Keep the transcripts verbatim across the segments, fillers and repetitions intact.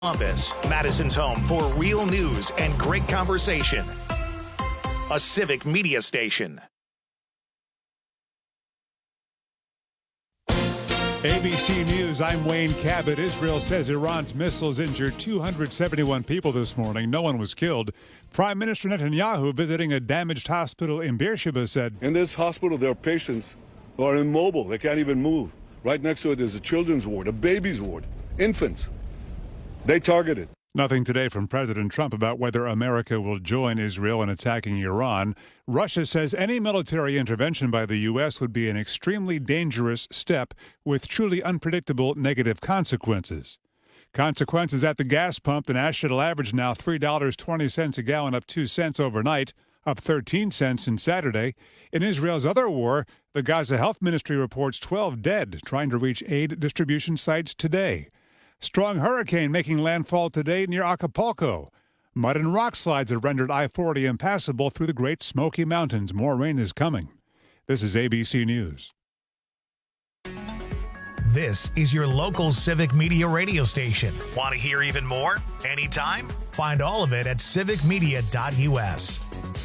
Columbus, Madison's home for real news and great conversation. A Civic Media station. A B C News, I'm Wayne Cabot. Israel says Iran's missiles injured two hundred seventy-one people this morning. No one was killed. Prime Minister Netanyahu, visiting a damaged hospital in Beersheba, said, in this hospital, there are patients who are immobile. They can't even move. Right next to it is a children's ward, a baby's ward, infants. They targeted. Nothing today from President Trump about whether America will join Israel in attacking Iran. Russia says any military intervention by the U S would be an extremely dangerous step with truly unpredictable negative consequences. Consequences at the gas pump. The national average now three dollars and twenty cents a gallon, up two cents overnight, up thirteen cents in Saturday. In Israel's other war, the Gaza Health Ministry reports twelve dead trying to reach aid distribution sites today. Strong hurricane making landfall today near Acapulco. Mud and rock slides have rendered I forty impassable through the Great Smoky Mountains. More rain is coming. This is A B C News. This is your local Civic Media radio station. Want to hear even more? Anytime? Find all of it at civic media dot u s.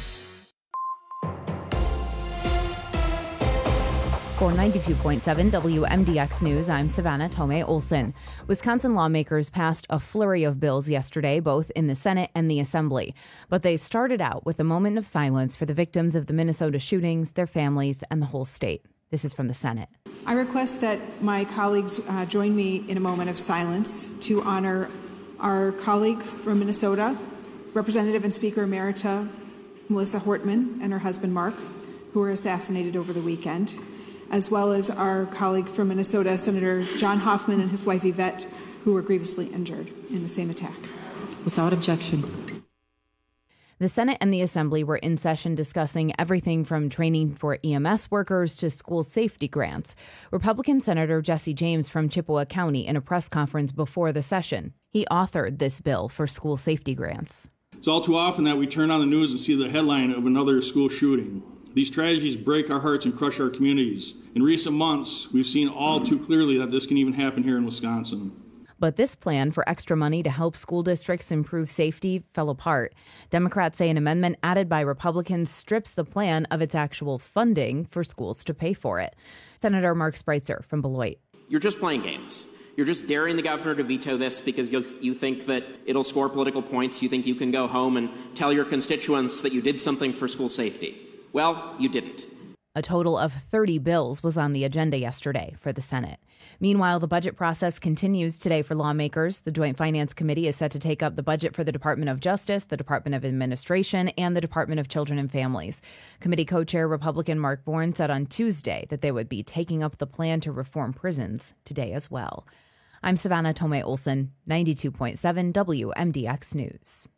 For ninety-two point seven W M D X News, I'm Savannah Tomei Olson. Wisconsin lawmakers passed a flurry of bills yesterday, both in the Senate and the Assembly. But they started out with a moment of silence for the victims of the Minnesota shootings, their families, and the whole state. This is from the Senate. I request that my colleagues uh, join me in a moment of silence to honor our colleague from Minnesota, Representative and Speaker Emerita Melissa Hortman, and her husband Mark, who were assassinated over the weekend, as well as our colleague from Minnesota, Senator John Hoffman, and his wife Yvette, who were grievously injured in the same attack. Without objection. The Senate and the Assembly were in session discussing everything from training for E M S workers to school safety grants. Republican Senator Jesse James from Chippewa County in a press conference before the session. He authored this bill for school safety grants. It's all too often that we turn on the news and see the headline of another school shooting. These tragedies break our hearts and crush our communities. In recent months, we've seen all too clearly that this can even happen here in Wisconsin. But this plan for extra money to help school districts improve safety fell apart. Democrats say an amendment added by Republicans strips the plan of its actual funding for schools to pay for it. Senator Mark Spreitzer from Beloit. You're just playing games. You're just daring the governor to veto this because you you think that it'll score political points. You think you can go home and tell your constituents that you did something for school safety. Well, you didn't. A total of thirty bills was on the agenda yesterday for the Senate. Meanwhile, the budget process continues today for lawmakers. The Joint Finance Committee is set to take up the budget for the Department of Justice, the Department of Administration, and the Department of Children and Families. Committee co-chair Republican Mark Bourne said on Tuesday that they would be taking up the plan to reform prisons today as well. I'm Savannah Tomei Olson, ninety-two point seven W M D X News.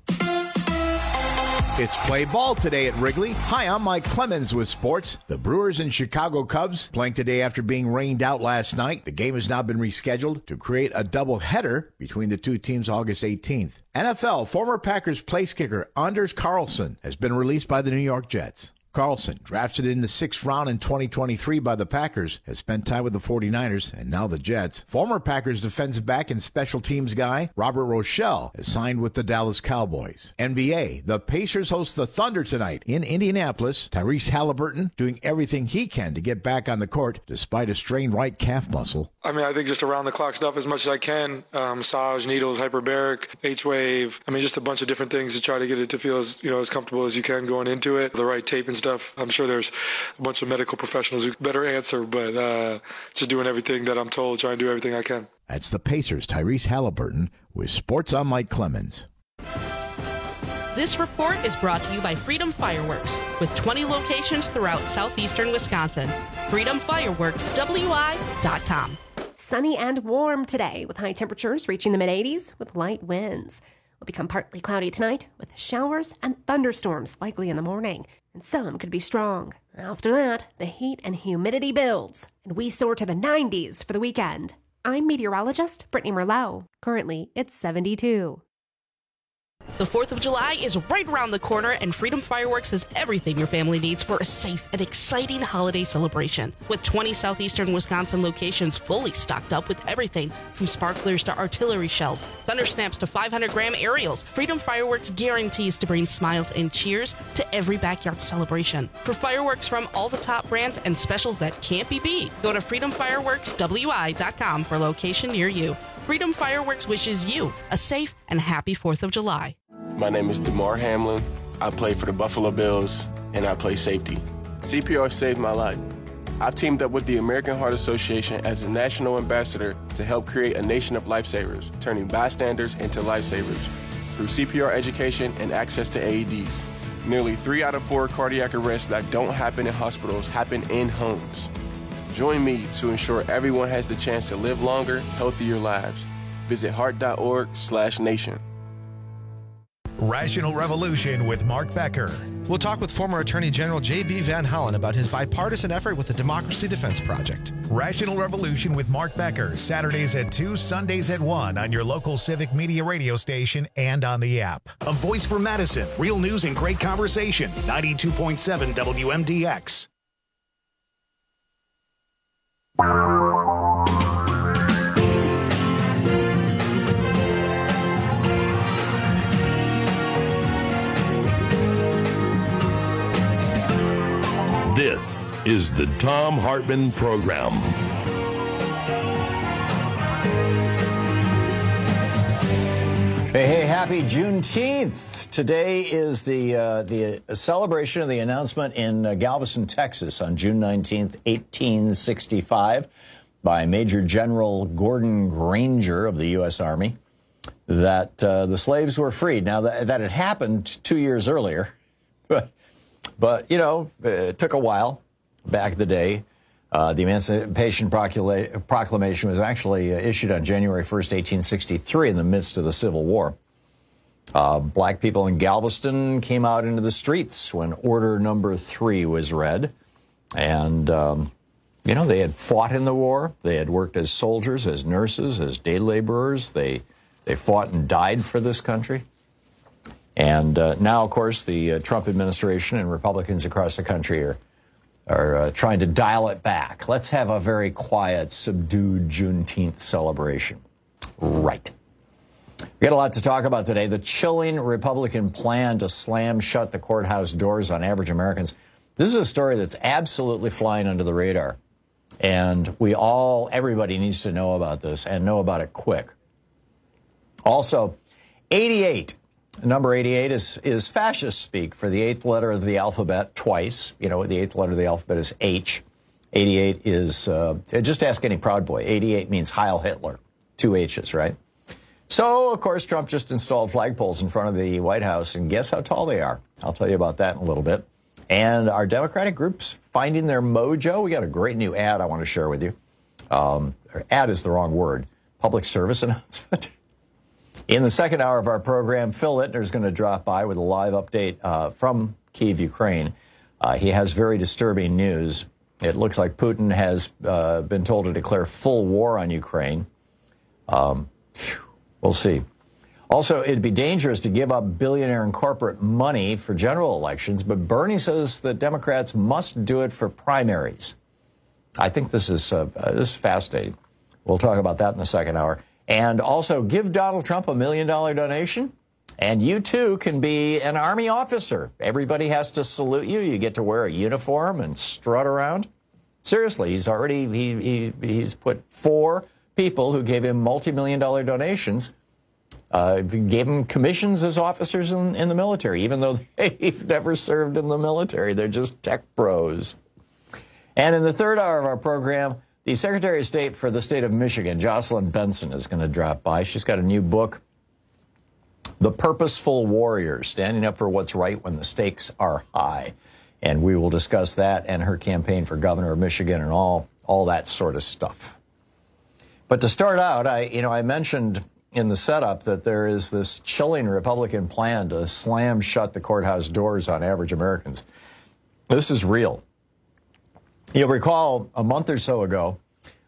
It's play ball today at Wrigley. Hi, I'm Mike Clemens with sports. The Brewers and Chicago Cubs playing today after being rained out last night. The game has now been rescheduled to create a doubleheader between the two teams August eighteenth. N F L former Packers place kicker Anders Carlson has been released by the New York Jets. Carlson, drafted in the sixth round in twenty twenty-three by the Packers, has spent time with the forty-niners and now the Jets. Former Packers defensive back and special teams guy Robert Rochelle has signed with the Dallas Cowboys. N B A, the Pacers host the Thunder tonight in Indianapolis. Tyrese Halliburton doing everything he can to get back on the court despite a strained right calf muscle. I mean, I think just around-the-clock stuff as much as I can. Um, massage, needles, hyperbaric, H-wave. I mean, just a bunch of different things to try to get it to feel as, you know, as comfortable as you can going into it. The right tape and stuff. I'm sure there's a bunch of medical professionals who better answer, but uh, just doing everything that I'm told, trying to do everything I can. That's the Pacers' Tyrese Halliburton with Sports on Mike Clemens. This report is brought to you by Freedom Fireworks, with twenty locations throughout southeastern Wisconsin. freedom fireworks w i dot com. Sunny and warm today, with high temperatures reaching the mid-eighties with light winds. Will become partly cloudy tonight, with showers and thunderstorms likely in the morning, and some could be strong. After that, the heat and humidity builds, and we soar to the nineties for the weekend. I'm meteorologist Brittany Merlot. Currently, it's seventy-two. The fourth of July is right around the corner, and Freedom Fireworks has everything your family needs for a safe and exciting holiday celebration. With twenty southeastern Wisconsin locations fully stocked up with everything from sparklers to artillery shells, thunder snaps to five hundred gram aerials, Freedom Fireworks guarantees to bring smiles and cheers to every backyard celebration. For fireworks from all the top brands and specials that can't be beat, go to freedom fireworks w i dot com for a location near you. Freedom Fireworks wishes you a safe and happy fourth of July. My name is DeMar Hamlin. I play for the Buffalo Bills, and I play safety. C P R saved my life. I've teamed up with the American Heart Association as a national ambassador to help create a nation of lifesavers, turning bystanders into lifesavers through C P R education and access to A E Ds. Nearly three out of four cardiac arrests that don't happen in hospitals happen in homes. Join me to ensure everyone has the chance to live longer, healthier lives. Visit heart.org slash nation. Rational Revolution with Mark Becker. We'll talk with former Attorney General J B Van Hollen about his bipartisan effort with the Democracy Defense Project. Rational Revolution with Mark Becker, Saturdays at two, Sundays at one on your local Civic Media radio station and on the app. A voice for Madison, real news and great conversation. ninety-two point seven W M D X. This is the Thom Hartmann Program. Hey, hey, happy Juneteenth. Today is the uh, the celebration of the announcement in uh, Galveston, Texas on June nineteenth, eighteen sixty-five by Major General Gordon Granger of the U S Army that uh, the slaves were freed. Now, that, that had happened two years earlier, but But, you know, it took a while back in the day. Uh, the Emancipation Procula- Proclamation was actually uh, issued on January first, eighteen sixty-three, in the midst of the Civil War. Uh, black people in Galveston came out into the streets when Order Number Three was read. And, um, you know, they had fought in the war. They had worked as soldiers, as nurses, as day laborers. They, they fought and died for this country. And uh, now, of course, the uh, Trump administration and Republicans across the country are, are uh, trying to dial it back. Let's have a very quiet, subdued Juneteenth celebration. Right. We got a lot to talk about today. The chilling Republican plan to slam shut the courthouse doors on average Americans. This is a story that's absolutely flying under the radar. And we all, everybody needs to know about this and know about it quick. Also, eighty-eight. Number eighty-eight is, is fascist speak for the eighth letter of the alphabet twice. You know, the eighth letter of the alphabet is H. eighty-eight is, uh, just ask any Proud Boy. eighty-eight means Heil Hitler. Two H's, right? So, of course, Trump just installed flagpoles in front of the White House, and guess how tall they are? I'll tell you about that in a little bit. And our Democratic groups finding their mojo. We got a great new ad I want to share with you. Um, ad is the wrong word. Public service announcement. In the second hour of our program, Phil Littner is going to drop by with a live update uh, from Kyiv, Ukraine. Uh, he has very disturbing news. It looks like Putin has uh, been told to declare full war on Ukraine. Um, we'll see. Also, it'd be dangerous to give up billionaire and corporate money for general elections, but Bernie says that Democrats must do it for primaries. I think this is uh, uh, this is fascinating. We'll talk about that in the second hour. And also, give Donald Trump a million dollar donation, and you too can be an Army officer. Everybody has to salute you. You get to wear a uniform and strut around. Seriously, he's already he, he he's put four people who gave him multi-million dollar donations, uh, gave him commissions as officers in, in the military, even though they've never served in the military. They're just tech bros. And in the third hour of our program, the Secretary of State for the state of Michigan, Jocelyn Benson, is going to drop by. She's got a new book, The Purposeful Warrior, Standing Up for What's Right When the Stakes Are High. And we will discuss that and her campaign for governor of Michigan and all, all that sort of stuff. But to start out, I, you know, I mentioned in the setup that there is this chilling Republican plan to slam shut the courthouse doors on average Americans. This is real. You'll recall a month or so ago,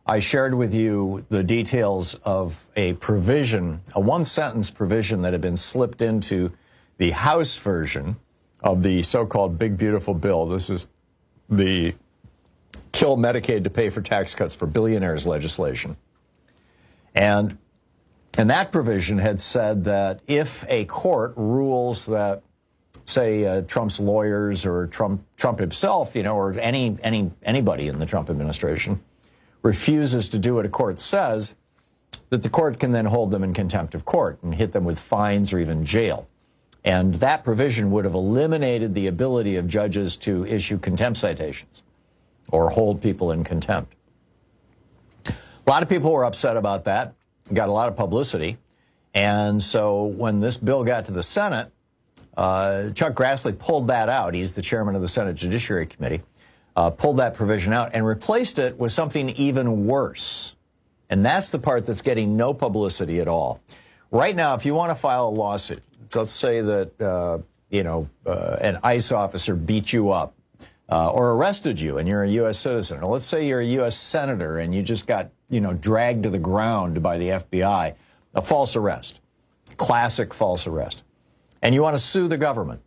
I shared with you the details of a provision, a one-sentence provision that had been slipped into the House version of the so-called Big Beautiful Bill. This is the kill Medicaid to pay for tax cuts for billionaires legislation. And, and that provision had said that if a court rules that, say, uh, Trump's lawyers or Trump, Trump himself, you know, or any, any, anybody in the Trump administration refuses to do what a court says, that the court can then hold them in contempt of court and hit them with fines or even jail. And that provision would have eliminated the ability of judges to issue contempt citations or hold people in contempt. A lot of people were upset about that, got a lot of publicity. And so when this bill got to the Senate, uh, Chuck Grassley pulled that out. He's the chairman of the Senate Judiciary Committee, uh, pulled that provision out and replaced it with something even worse. And that's the part that's getting no publicity at all. Right now, if you want to file a lawsuit, let's say that, uh, you know, uh, an ICE officer beat you up uh, or arrested you and you're a U S citizen. Or let's say you're a U S senator and you just got, you know, dragged to the ground by the F B I. A false arrest, classic false arrest. And you want to sue the government.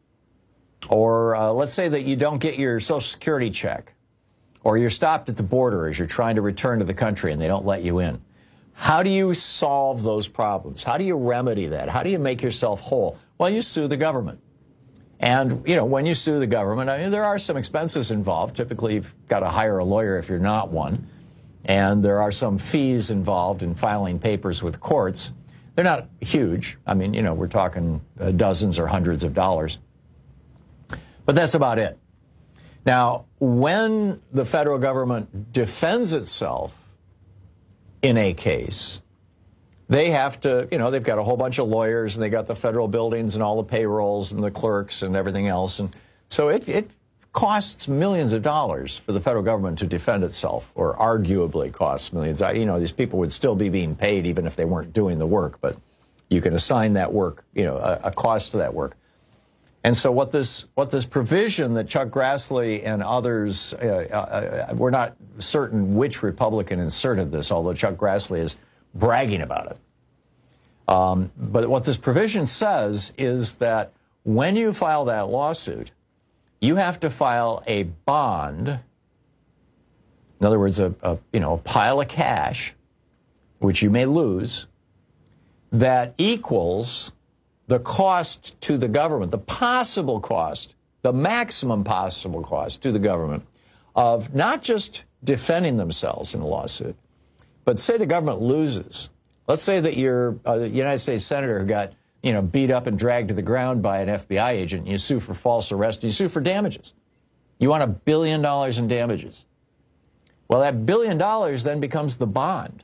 Or uh, let's say that you don't get your Social Security check. Or you're stopped at the border as you're trying to return to the country and they don't let you in. How do you solve those problems? How do you remedy that? How do you make yourself whole? Well, you sue the government. And, you know, when you sue the government, I mean, there are some expenses involved. Typically, you've got to hire a lawyer if you're not one. And there are some fees involved in filing papers with courts. They're not huge. I mean, you know, we're talking uh, dozens or hundreds of dollars. But that's about it. Now, when the federal government defends itself in a case, they have to, you know, they've got a whole bunch of lawyers and they got the federal buildings and all the payrolls and the clerks and everything else. And so it, it costs millions of dollars for the federal government to defend itself, or arguably costs millions. You know, these people would still be being paid even if they weren't doing the work, but you can assign that work, you know, a, a cost to that work. And so what this what this provision that Chuck Grassley and others, uh, uh, we're not certain which Republican inserted this, although Chuck Grassley is bragging about it. Um, but what this provision says is that when you file that lawsuit, you have to file a bond, in other words, a, a you know a pile of cash, which you may lose, that equals the cost to the government, the possible cost, the maximum possible cost to the government of not just defending themselves in a lawsuit, but say the government loses. Let's say that you're a United States senator who got, you know, beat up and dragged to the ground by an F B I agent, and you sue for false arrest, and you sue for damages. You want a billion dollars in damages. Well, that billion dollars then becomes the bond.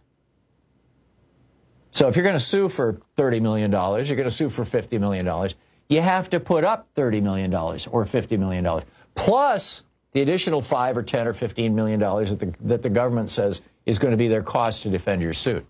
So if you're going to sue for thirty million dollars, you're going to sue for fifty million dollars, you have to put up thirty million dollars or fifty million dollars, plus the additional five or ten or fifteen million dollars that the, that the government says is going to be their cost to defend your suit.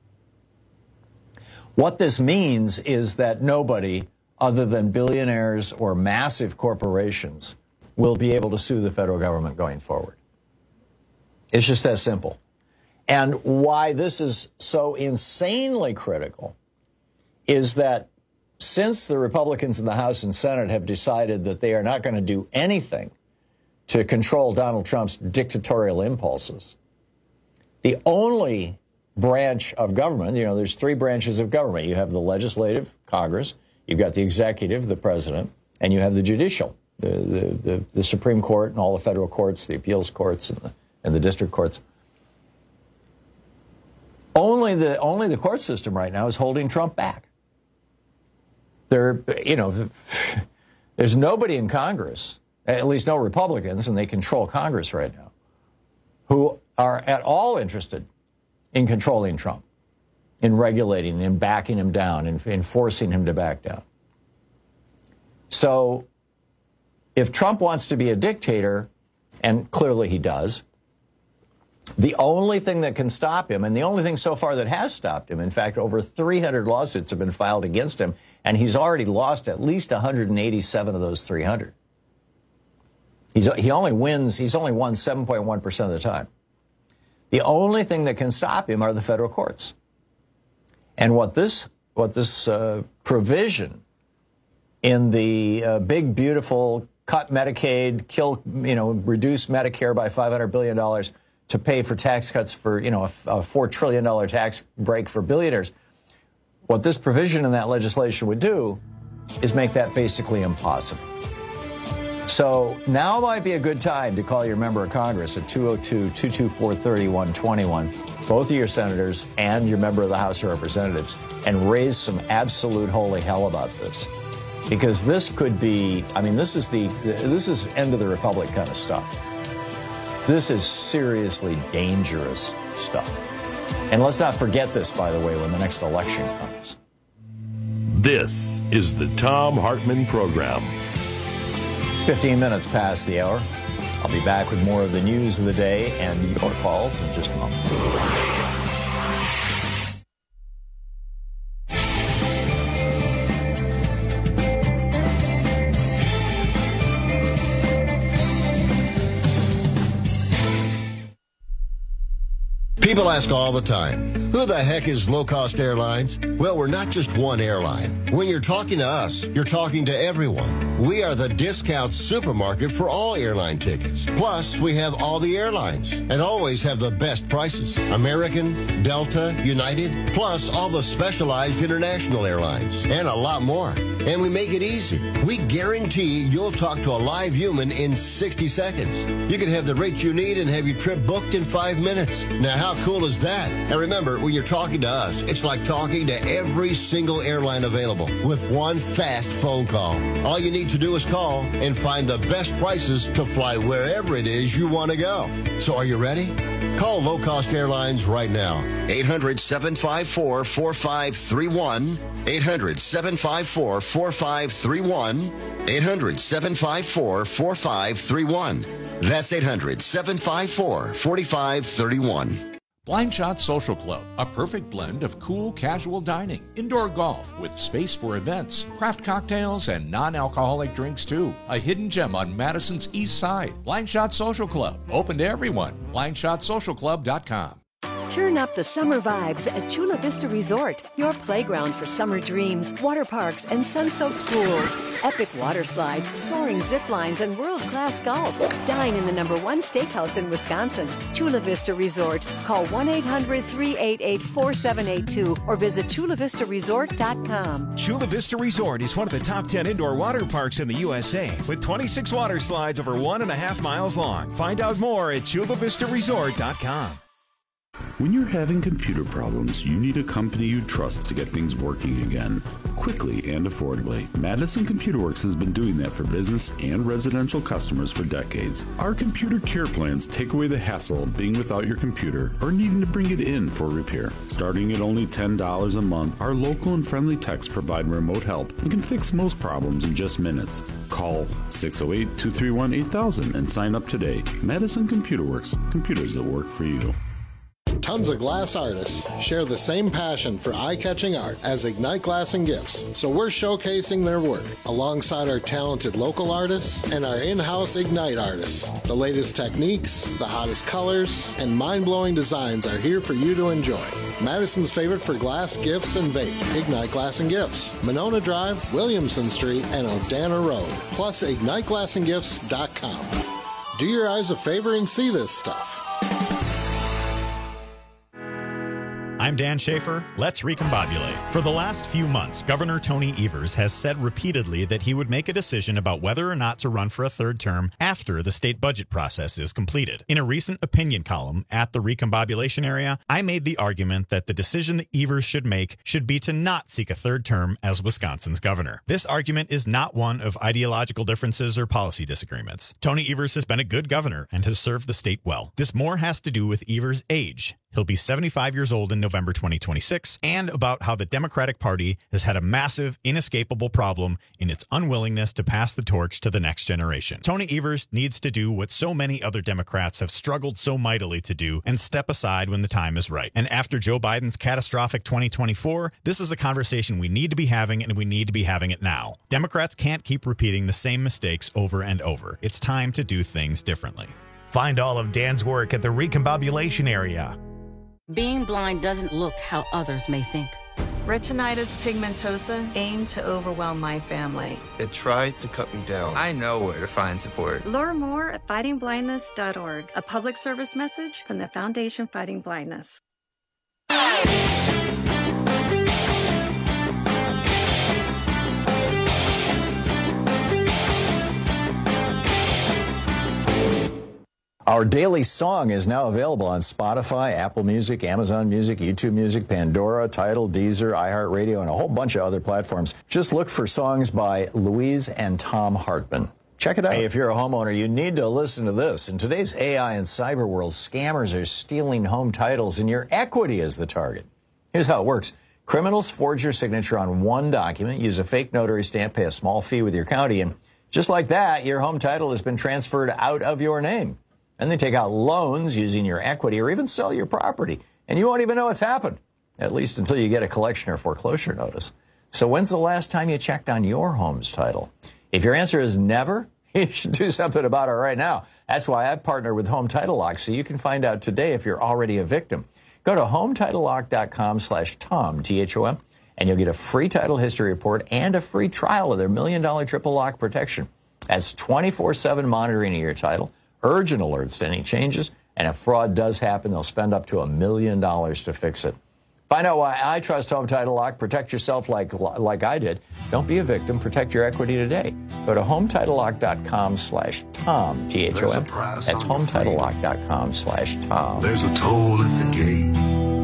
What this means is that nobody other than billionaires or massive corporations will be able to sue the federal government going forward. It's just that simple. And why this is so insanely critical is that since the Republicans in the House and Senate have decided that they are not going to do anything to control Donald Trump's dictatorial impulses, the only branch of government, you know, there's three branches of government. You have the legislative, Congress, you've got the executive, the president, and you have the judicial, the, the, the, the Supreme Court and all the federal courts, the appeals courts and the, and the district courts. Only the only the court system right now is holding Trump back. There, you know, there's nobody in Congress, at least no Republicans, and they control Congress right now, who are at all interested in controlling Trump, in regulating him, backing him down, and in forcing him to back down. So if Trump wants to be a dictator, and clearly he does, the only thing that can stop him, and the only thing so far that has stopped him, in fact, over three hundred lawsuits have been filed against him, and he's already lost at least one hundred eighty-seven of those three hundred. He's, he only wins, he's only won seven point one percent of the time. The only thing that can stop him are the federal courts. And what this what this uh, provision in the uh, big, beautiful cut Medicaid, kill, you know, reduce Medicare by five hundred billion dollars to pay for tax cuts for, you know, a, a four trillion dollars tax break for billionaires. What this provision in that legislation would do is make that basically impossible. So now might be a good time to call your member of Congress at two oh two, two two four, three one two one, both of your senators and your member of the House of Representatives, and raise some absolute holy hell about this. Because this could be, I mean, this is the, this is end of the republic kind of stuff. This is seriously dangerous stuff. And let's not forget this, by the way, when the next election comes. This is the Thom Hartmann Program. fifteen minutes past the hour. I'll be back with more of the news of the day and your calls in just a moment. People ask all the time, who the heck is Low Cost Airlines? Well, we're not just one airline. When you're talking to us, you're talking to everyone. We are the discount supermarket for all airline tickets. Plus, we have all the airlines and always have the best prices. American, Delta, United, plus all the specialized international airlines and a lot more. And we make it easy. We guarantee you'll talk to a live human in sixty seconds. You can have the rate you need and have your trip booked in five minutes. Now, how cool is that? And remember, when you're talking to us, it's like talking to every single airline available with one fast phone call. All you need to do is call and find the best prices to fly wherever it is you want to go. So are you ready? Call Low Cost Airlines right now. eight hundred, seven five four, four five three one. eight hundred, seven five four, four five three one. eight hundred, seven five four, four five three one. That's eight hundred, seven five four, four five three one. Blind Shot Social Club, a perfect blend of cool, casual dining, indoor golf with space for events, craft cocktails, and non-alcoholic drinks too. A hidden gem on Madison's East Side. Blind Shot Social Club, open to everyone. blind shot social club dot com. Turn up the summer vibes at Chula Vista Resort, your playground for summer dreams, water parks, and sun-soaked pools. Epic water slides, soaring zip lines, and world-class golf. Dine in the number one steakhouse in Wisconsin, Chula Vista Resort. Call one eight hundred, three eight eight, four seven eight two or visit chula vista resort dot com. Chula Vista Resort is one of the top ten indoor water parks in the U S A, with twenty-six water slides over one and a half miles long. Find out more at chula vista resort dot com. When you're having computer problems, you need a company you trust to get things working again, quickly and affordably. Madison Computer Works has been doing that for business and residential customers for decades. Our computer care plans take away the hassle of being without your computer or needing to bring it in for repair. Starting at only ten dollars a month, our local and friendly techs provide remote help and can fix most problems in just minutes. Call six oh eight, two three one, eight thousand and sign up today. Madison Computer Works, computers that work for you. Tons of glass artists share the same passion for eye-catching art as Ignite Glass and Gifts, so we're showcasing their work alongside our talented local artists and our in-house Ignite artists. The latest techniques, the hottest colors, and mind-blowing designs are here for you to enjoy. Madison's favorite for glass, gifts, and vape, Ignite Glass and Gifts, Monona Drive, Williamson Street, and Odana Road, plus ignite glass and gifts dot com. Do your eyes a favor and see this stuff. I'm Dan Schaefer. Let's recombobulate. For the last few months, Governor Tony Evers has said repeatedly that he would make a decision about whether or not to run for a third term after the state budget process is completed. In a recent opinion column at the recombobulation area, I made the argument that the decision that Evers should make should be to not seek a third term as Wisconsin's governor. This argument is not one of ideological differences or policy disagreements. Tony Evers has been a good governor and has served the state well. This more has to do with Evers' age. He'll be seventy-five years old in November twenty twenty-six, and about how the Democratic Party has had a massive, inescapable problem in its unwillingness to pass the torch to the next generation. Tony Evers needs to do what so many other Democrats have struggled so mightily to do and step aside when the time is right. And after Joe Biden's catastrophic twenty twenty-four, this is a conversation we need to be having, and we need to be having it now. Democrats can't keep repeating the same mistakes over and over. It's time to do things differently. Find all of Dan's work at the Recombobulation Area. Being blind doesn't look how others may think. Retinitis pigmentosa aimed to overwhelm my family. It tried to cut me down. I know where to find support. Learn more at fighting blindness dot org, a public service message from the Foundation Fighting Blindness. Our daily song is now available on Spotify, Apple Music, Amazon Music, YouTube Music, Pandora, Tidal, Deezer, iHeartRadio, and a whole bunch of other platforms. Just look for songs by Louise and Tom Hartman. Check it out. Hey, if you're a homeowner, you need to listen to this. In today's A I and cyber world, scammers are stealing home titles, and your equity is the target. Here's how it works. Criminals forge your signature on one document, use a fake notary stamp, pay a small fee with your county, and just like that, your home title has been transferred out of your name. And they take out loans using your equity or even sell your property. And you won't even know it's happened, at least until you get a collection or foreclosure notice. So when's the last time you checked on your home's title? If your answer is never, you should do something about it right now. That's why I've partnered with Home Title Lock, so you can find out today if you're already a victim. Go to home title lock dot com slash Tom, T H O M, and you'll get a free title history report and a free trial of their million dollar triple lock protection. That's twenty-four seven monitoring of your title, urgent alerts to any changes, and if fraud does happen, they'll spend up to a million dollars to fix it. Find out why I trust Home Title Lock. Protect yourself like like I did. Don't be a victim. Protect your equity today. Go to home title lock dot com slash Tom, T H O M. That's home title lock dot com slash Tom. There's a toll at the gate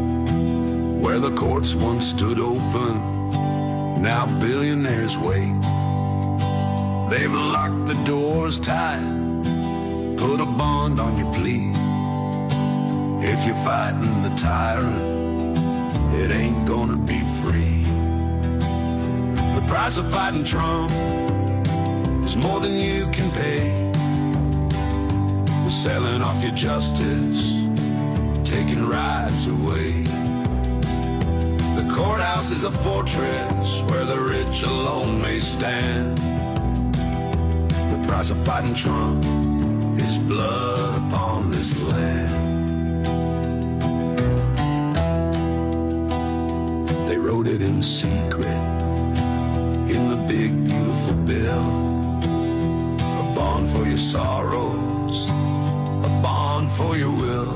where the courts once stood open. Now billionaires wait. They've locked the doors tight. Put a bond on your plea. If you're fighting the tyrant, it ain't gonna be free. The price of fighting Trump is more than you can pay. We're selling off your justice, taking rights away. The courthouse is a fortress where the rich alone may stand. The price of fighting Trump is blood upon this land. They wrote it in secret in the big beautiful bill. A bond for your sorrows, a bond for your will.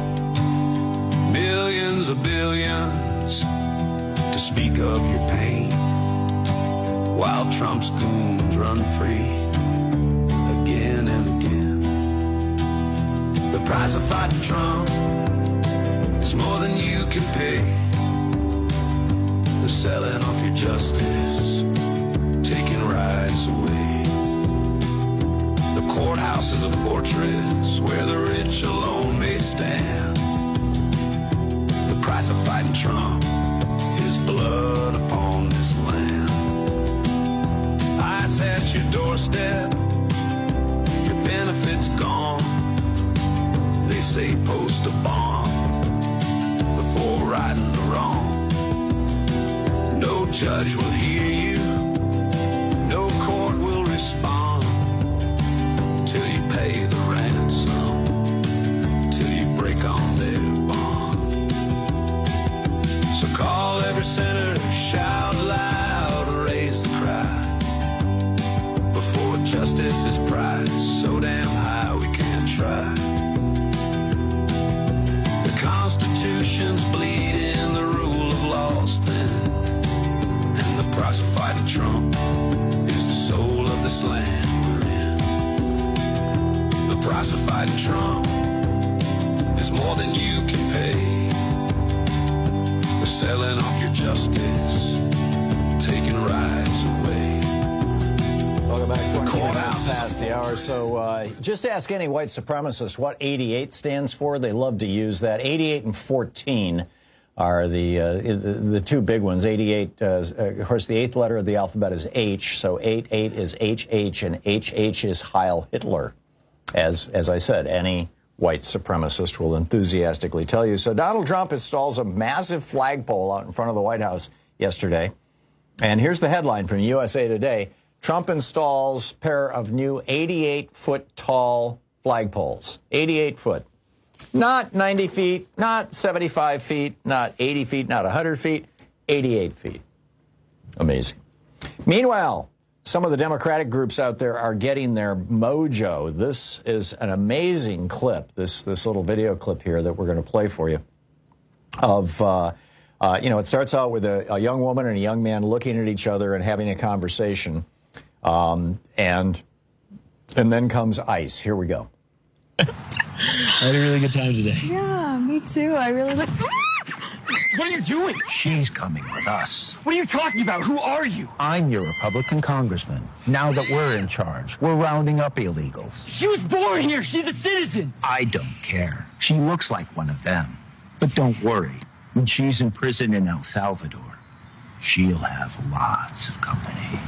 Millions of billions to speak of your pain, while Trump's goons run free again and again. The price of fighting Trump is more than you can pay. They're selling off your justice, taking rights away. The courthouse is a fortress where the rich alone may stand. The price of fighting Trump is blood upon this land. Ice at your doorstep, your benefits gone. They say post a bond before righting the wrong. No judge will hear you, no court will respond till you pay the ransom, till you break on their bond. So call every senator, shout loud, raise the cry, before justice is priced so damn high we can't try. The Constitution's bleeding, the rule of law's thin, and the price of fighting Trump is the soul of this land we're in. The price of fighting Trump is more than you can pay. We're selling off your justice, taking rights away. Welcome back. twenty minutes past the hour. So uh, just ask any white supremacist what eighty-eight stands for. They love to use that. eighty-eight and fourteen are the uh, the, the two big ones. eighty-eight, uh, of course, the eighth letter of the alphabet is H. So eighty-eight is H H, and H H is Heil Hitler. As as I said, any white supremacist will enthusiastically tell you. So Donald Trump installs a massive flagpole out in front of the White House yesterday. And here's the headline from U S A Today. Trump installs pair of new eighty-eight foot tall flagpoles, eighty-eight foot. Not ninety feet, not seventy-five feet, not eighty feet, not one hundred feet, eighty-eight feet. Amazing. Meanwhile, some of the Democratic groups out there are getting their mojo. This is an amazing clip, this, this little video clip here that we're going to play for you of, uh, uh, you know, it starts out with a, a young woman and a young man looking at each other and having a conversation. Um, and, and then comes ICE. Here we go. I had a really good time today. Yeah, me too. I really look. What are you doing? She's coming with us. What are you talking about? Who are you? I'm your Republican congressman. Now that we're in charge, we're rounding up illegals. She was born here. She's a citizen. I don't care. She looks like one of them. But don't worry. When she's in prison in El Salvador, she'll have lots of company.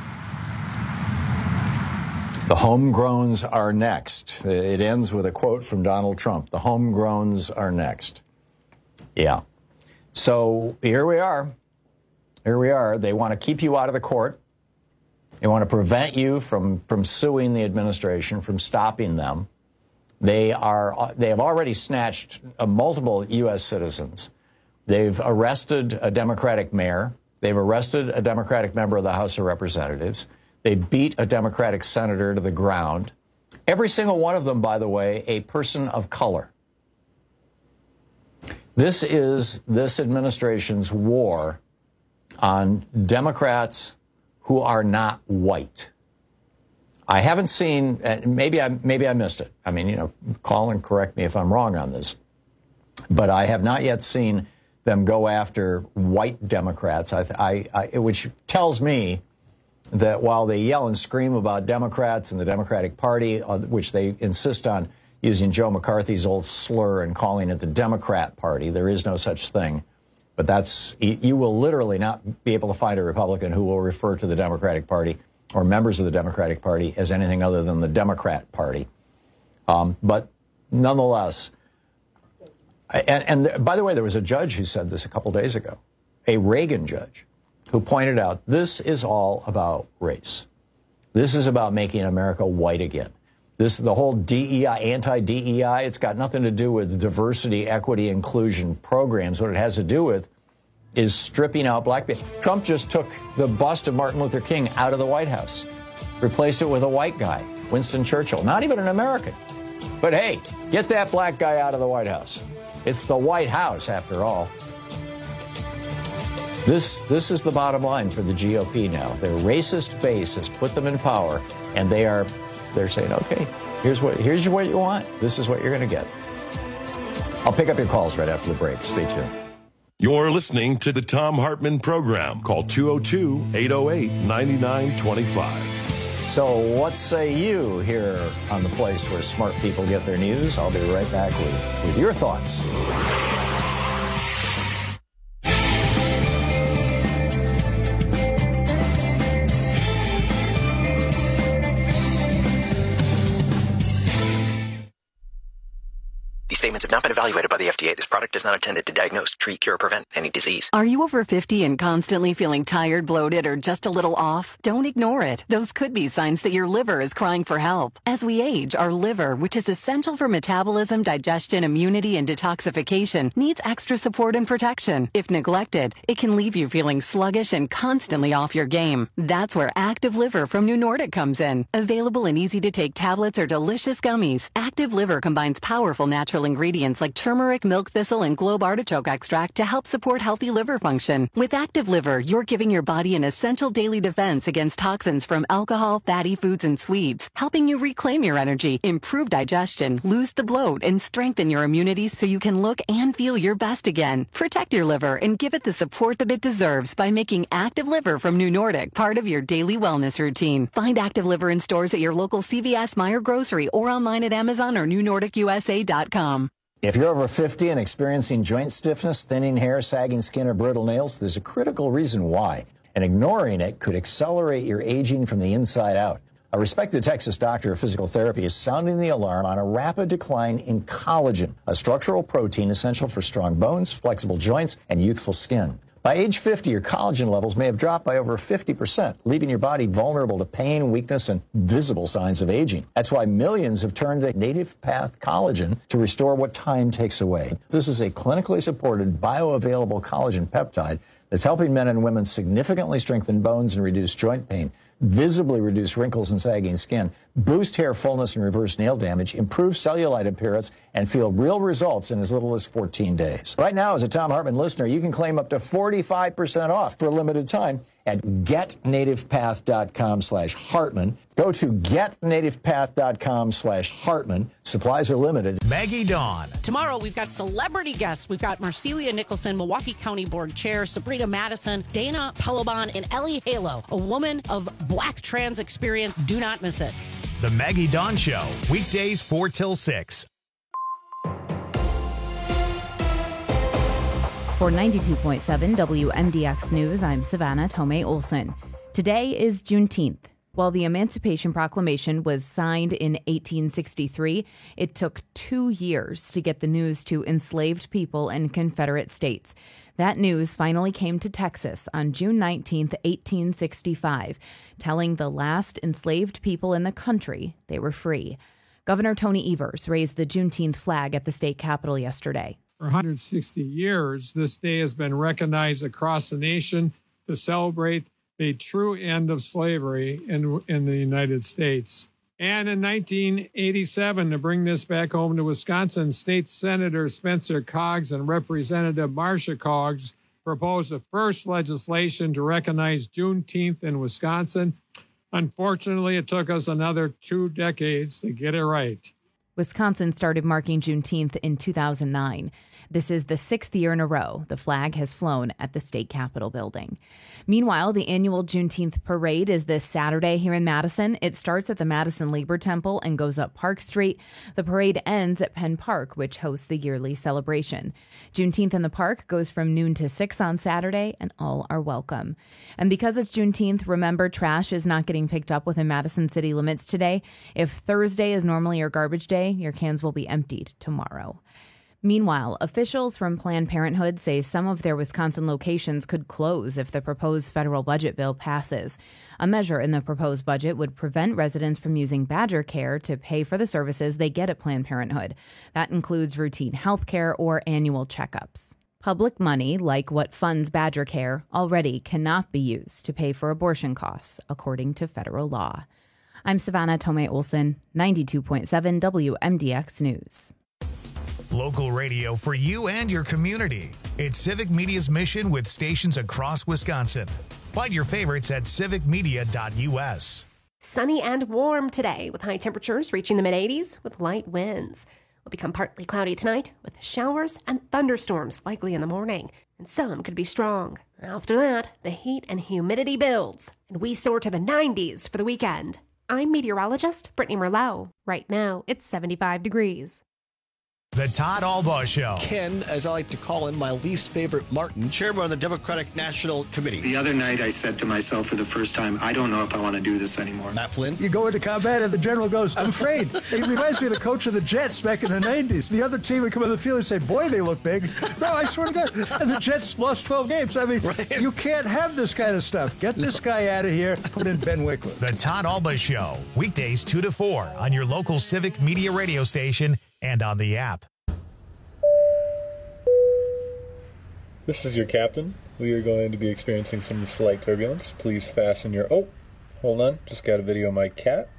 The homegrowns are next. It ends with a quote from Donald Trump. The homegrowns are next. Yeah. So here we are. Here we are. They want to keep you out of the court. They want to prevent you from, from suing the administration, from stopping them. They are. They have already snatched uh, multiple U S citizens. They've arrested a Democratic mayor. They've arrested a Democratic member of the House of Representatives. They beat a Democratic senator to the ground. Every single one of them, by the way, a person of color. This is this administration's war on Democrats who are not white. I haven't seen, maybe I, maybe I missed it. I mean, you know, call and correct me if I'm wrong on this. But I have not yet seen them go after white Democrats, I, I, I, which tells me that while they yell and scream about Democrats and the Democratic Party, uh, which they insist on using Joe McCarthy's old slur and calling it the Democrat Party, there is no such thing. But that's, you will literally not be able to find a Republican who will refer to the Democratic Party or members of the Democratic Party as anything other than the Democrat Party. Um, but nonetheless, and, and by the way, there was a judge who said this a couple days ago, a Reagan judge, who pointed out this is all about race. This is about making America white again. This, the whole D E I, anti-D E I, it's got nothing to do with diversity, equity, inclusion programs. What it has to do with is stripping out black people. Trump just took the bust of Martin Luther King out of the White House, replaced it with a white guy, Winston Churchill, not even an American. But hey, get that black guy out of the White House. It's the White House, after all. This, this is the bottom line for the G O P now. Their racist base has put them in power, and they are they're saying, okay, here's what here's what you want. This is what you're going to get. I'll pick up your calls right after the break. Stay tuned. You're listening to the Thom Hartmann Program. Call two oh two, eight oh eight, nine nine two five. So what say you here on the place where smart people get their news? I'll be right back with, with your thoughts. Statements have not been evaluated by the F D A. This product is not intended to diagnose, treat, cure, or prevent any disease. Are you over fifty and constantly feeling tired, bloated, or just a little off? Don't ignore it. Those could be signs that your liver is crying for help. As we age, our liver, which is essential for metabolism, digestion, immunity, and detoxification, needs extra support and protection. If neglected, it can leave you feeling sluggish and constantly off your game. That's where Active Liver from New Nordic comes in. Available in easy-to-take tablets or delicious gummies, Active Liver combines powerful natural ingredients like turmeric, milk thistle, and globe artichoke extract to help support healthy liver function. With Active Liver, you're giving your body an essential daily defense against toxins from alcohol, fatty foods, and sweets, helping you reclaim your energy, improve digestion, lose the bloat, and strengthen your immunity so you can look and feel your best again. Protect your liver and give it the support that it deserves by making Active Liver from New Nordic part of your daily wellness routine. Find Active Liver in stores at your local C V S, Meijer Grocery, or online at Amazon or new nordic u s a dot com. If you're over fifty and experiencing joint stiffness, thinning hair, sagging skin, or brittle nails, there's a critical reason why, and ignoring it could accelerate your aging from the inside out. A respected Texas doctor of physical therapy is sounding the alarm on a rapid decline in collagen, a structural protein essential for strong bones, flexible joints, and youthful skin. By age fifty, your collagen levels may have dropped by over fifty percent, leaving your body vulnerable to pain, weakness, and visible signs of aging. That's why millions have turned to Native Path Collagen to restore what time takes away. This is a clinically supported, bioavailable collagen peptide that's helping men and women significantly strengthen bones and reduce joint pain, visibly reduce wrinkles and sagging skin, boost hair fullness and reverse nail damage, improve cellulite appearance, and feel real results in as little as fourteen days. Right now, as a Thom Hartmann listener, you can claim up to forty-five percent off for a limited time at getnativepath.com slash Hartman. Go to getnativepath.com slash Hartman. Supplies are limited. Maggie Dawn. Tomorrow, we've got celebrity guests. We've got Marcelia Nicholson, Milwaukee County Board Chair, Sabrina Madison, Dana Pelobon, and Ellie Halo, a woman of Black trans experience. Do not miss it. The Maggie Dawn Show, weekdays four till six. For ninety-two point seven W M D X News, I'm Savannah Tomei Olson. Today is Juneteenth. While the Emancipation Proclamation was signed in eighteen sixty-three, it took two years to get the news to enslaved people in Confederate states. That news finally came to Texas on June nineteenth, eighteen sixty-five, telling the last enslaved people in the country they were free. Governor Tony Evers raised the Juneteenth flag at the state capitol yesterday. For one hundred sixty years, this day has been recognized across the nation to celebrate the true end of slavery in, in the United States. And in nineteen eighty-seven, to bring this back home to Wisconsin, State Senator Spencer Coggs and Representative Marcia Coggs proposed the first legislation to recognize Juneteenth in Wisconsin. Unfortunately, it took us another two decades to get it right. Wisconsin started marking Juneteenth in two thousand nine. This is the sixth year in a row the flag has flown at the state capitol building. Meanwhile, the annual Juneteenth parade is this Saturday here in Madison. It starts at the Madison Labor Temple and goes up Park Street. The parade ends at Penn Park, which hosts the yearly celebration. Juneteenth in the park goes from noon to six on Saturday, and all are welcome. And because it's Juneteenth, remember, trash is not getting picked up within Madison city limits today. If Thursday is normally your garbage day, your cans will be emptied tomorrow. Meanwhile, officials from Planned Parenthood say some of their Wisconsin locations could close if the proposed federal budget bill passes. A measure in the proposed budget would prevent residents from using Badger Care to pay for the services they get at Planned Parenthood. That includes routine health care or annual checkups. Public money, like what funds Badger Care, already cannot be used to pay for abortion costs, according to federal law. I'm Savannah Tomei Olson, ninety-two point seven W M D X News. Local radio for you and your community. It's Civic Media's mission with stations across Wisconsin. Find your favorites at civic media dot U S. Sunny and warm today with high temperatures reaching the mid eighties with light winds. Will become partly cloudy tonight with showers and thunderstorms likely in the morning, and some could be strong. After that, the heat and humidity builds, and we soar to the nineties for the weekend. I'm meteorologist Brittany Merlot. Right now, it's seventy-five degrees. The Todd Albaugh Show. Ken, as I like to call him, my least favorite Martin, chairman of the Democratic National Committee. The other night I said to myself for the first time, I don't know if I want to do this anymore. Matt Flynn. You go into combat and the general goes, I'm afraid. It reminds me of the coach of the Jets back in the nineties. The other team would come on the field and say, boy, they look big. No, I swear to God. And the Jets lost twelve games. I mean, right. You can't have this kind of stuff. Get this guy out of here. Put in Ben Wickler. The Todd Albaugh Show. Weekdays two to four on your local Civic Media radio station and on the app. This is your captain. We are going to be experiencing some slight turbulence. Please fasten your... Oh, hold on. Just got a video of my cat.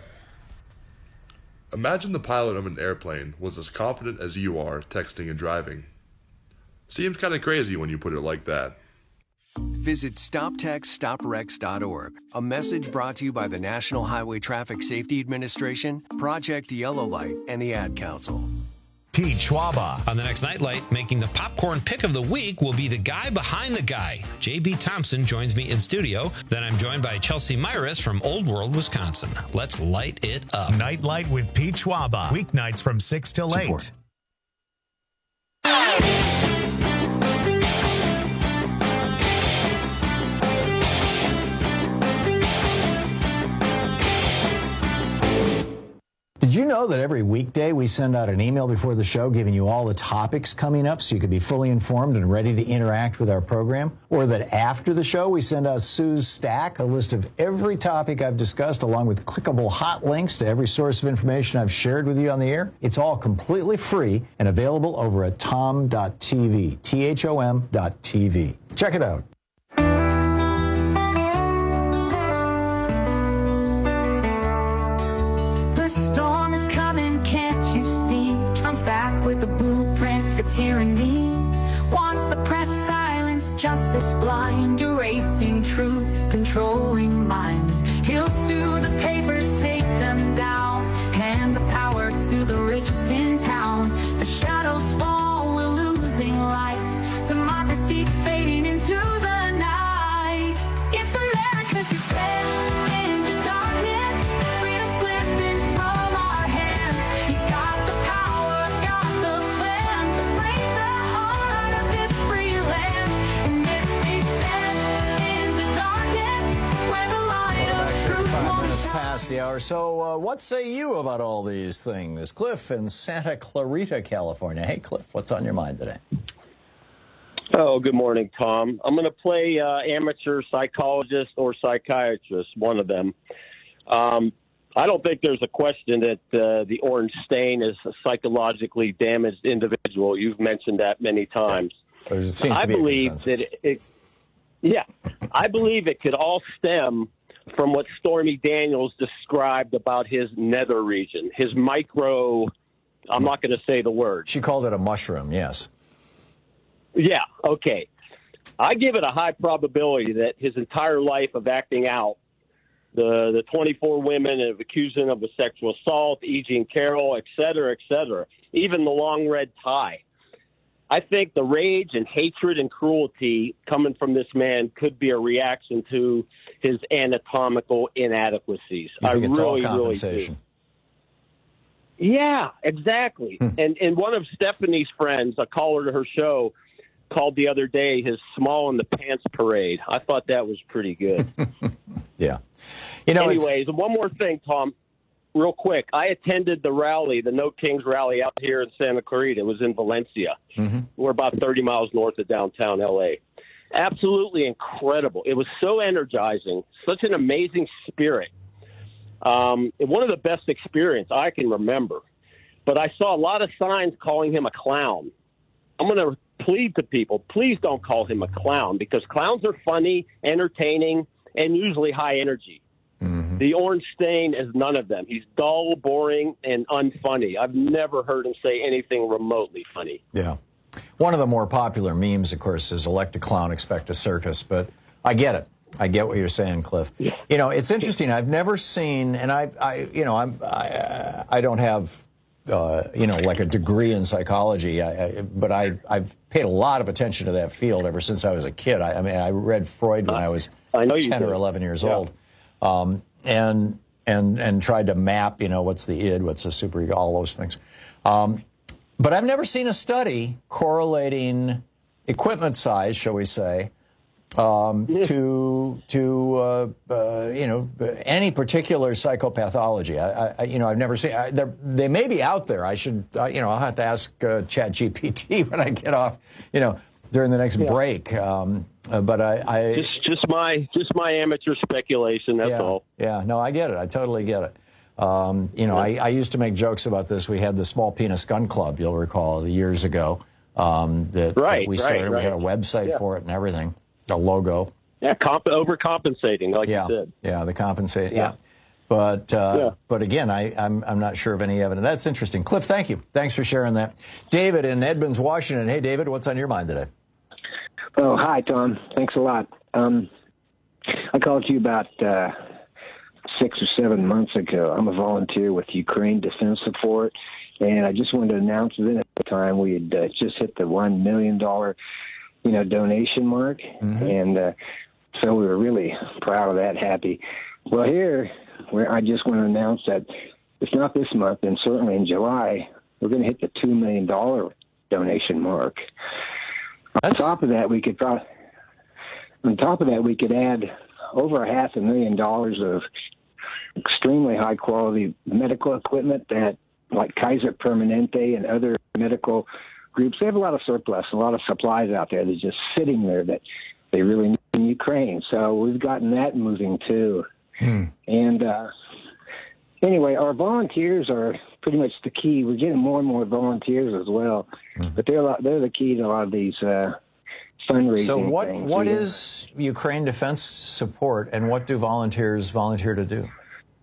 Imagine the pilot of an airplane was as confident as you are texting and driving. Seems kind of crazy when you put it like that. Visit stop text stop wrecks dot org. A message brought to you by the National Highway Traffic Safety Administration, Project Yellow Light, and the Ad Council. Pete Schwaba. On the next Nightlight, making the popcorn pick of the week will be the guy behind the guy. J B Thompson joins me in studio. Then I'm joined by Chelsea Myris from Old World, Wisconsin. Let's light it up. Nightlight with Pete Schwaba. Weeknights from six till Support. eight. Did you know know that every weekday we send out an email before the show giving you all the topics coming up so you can be fully informed and ready to interact with our program? Or that after the show we send out Sue's Stack, a list of every topic I've discussed along with clickable hot links to every source of information I've shared with you on the air? It's all completely free and available over at tom dot t v, T H O M dot T V. Check it out. With a blueprint for tyranny, wants the press silence, justice blind, erasing truth, controlling minds. He'll sue the papers, take them down, hand the power to the richest in town. The shadows fall, we're losing light, democracy fading into the night. It's America's descent into darkness, freedom slipping from our hands. He's got the power, past the hour. So uh, what say you about all these things? Cliff in Santa Clarita, California. Hey, Cliff, what's on your mind today? Oh, good morning, Tom. I'm going to play uh, amateur psychologist or psychiatrist, one of them. Um, I don't think there's a question that uh, the orange stain is a psychologically damaged individual. You've mentioned that many times. It seems I to be believe a that it, it, yeah, I believe it could all stem from what Stormy Daniels described about his nether region, his micro, I'm not going to say the word. She called it a mushroom, yes. Yeah, okay. I give it a high probability that his entire life of acting out, the the twenty-four women of accusing of a sexual assault, E. Jean Carroll, et cetera, et cetera, even the long red tie. I think the rage and hatred and cruelty coming from this man could be a reaction to his anatomical inadequacies. You think I it's really, all really compensation? do. Yeah, exactly. Hmm. And and one of Stephanie's friends, a caller to her show, called the other day his small in the pants parade. I thought that was pretty good. Yeah. You know, anyways, one more thing, Tom, real quick. I attended the rally, the No Kings rally out here in Santa Clarita. It was in Valencia. Mm-hmm. We're about thirty miles north of downtown L A. Absolutely incredible. It was so energizing, such an amazing spirit. Um, one of the best experience I can remember. But I saw a lot of signs calling him a clown. I'm going to plead to people, please don't call him a clown, because clowns are funny, entertaining, and usually high energy. Mm-hmm. The orange stain is none of them. He's dull, boring, and unfunny. I've never heard him say anything remotely funny. Yeah. One of the more popular memes, of course, is elect a clown, expect a circus. But I get it. I get what you're saying, Cliff. Yeah. You know, it's interesting. I've never seen, and I, I you know, I'm, I, I don't have, uh, you know, like a degree in psychology, I, I, but I, I've paid a lot of attention to that field ever since I was a kid. I, I mean, I read Freud when uh, I was I know you ten did. or eleven years yeah. old, um, and and and tried to map, you know, what's the id, what's the superego, all those things. Um, But I've never seen a study correlating equipment size, shall we say, um, to to uh, uh, you know, any particular psychopathology. I, I you know I've never seen. I, they may be out there. I should uh, you know I'll have to ask uh, ChatGPT when I get off, you know, during the next yeah. break. Um, uh, but I, I just just my just my amateur speculation. That's yeah, all. Yeah. No, I get it. I totally get it. Um, you know, I, I used to make jokes about this. We had the Small Penis Gun Club, you'll recall, years ago, um, that, right, that we right, started. right. We had a website yeah. for it and everything, a logo. Yeah, comp- overcompensating, like yeah. you said. Yeah, the compensating. Yeah. yeah. But uh, yeah. but again, I, I'm I'm not sure of any evidence. That's interesting. Cliff, thank you. Thanks for sharing that. David in Edmonds, Washington. Hey, David, what's on your mind today? Oh, hi, Tom. Thanks a lot. Um, I called you about uh, six or seven months ago. I'm a volunteer with Ukraine Defense Support, and I just wanted to announce that at the time we had uh, just hit the one million dollars, you know, donation mark, mm-hmm. and uh, so we were really proud of that, happy. Well, here, where I just want to announce that it's not this month, and certainly in July, we're going to hit the two million dollars donation mark. That's... On top of that, we could probably, on top of that, we could add over a half a million dollars of extremely high quality medical equipment that like Kaiser Permanente and other medical groups, they have a lot of surplus, a lot of supplies out there that's just sitting there that they really need in Ukraine. So we've gotten that moving too. Hmm. And uh, anyway, our volunteers are pretty much the key. We're getting more and more volunteers as well, hmm. but they're a lot, they're the key to a lot of these uh, fundraising So what things. what Yeah. is Ukraine Defense Support, and what do volunteers volunteer to do?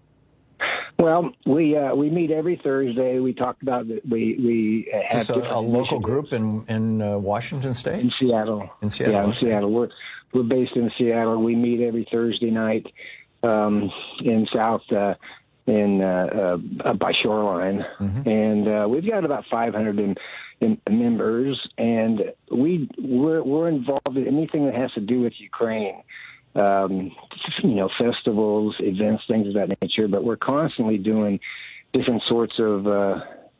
Well, we uh, we meet every Thursday. We talk about that. We we have Is this a, different a local initiatives. group in in uh, Washington State? In Seattle. In Seattle. Yeah, in okay. Seattle. We're we're based in Seattle. We meet every Thursday night um, in South uh, in uh, uh, by Shoreline, Mm-hmm. and uh, we've got about five hundred in, in members, and we we're we're involved in anything that has to do with Ukraine. Um, you know, festivals, events, things of that nature. But we're constantly doing different sorts of uh,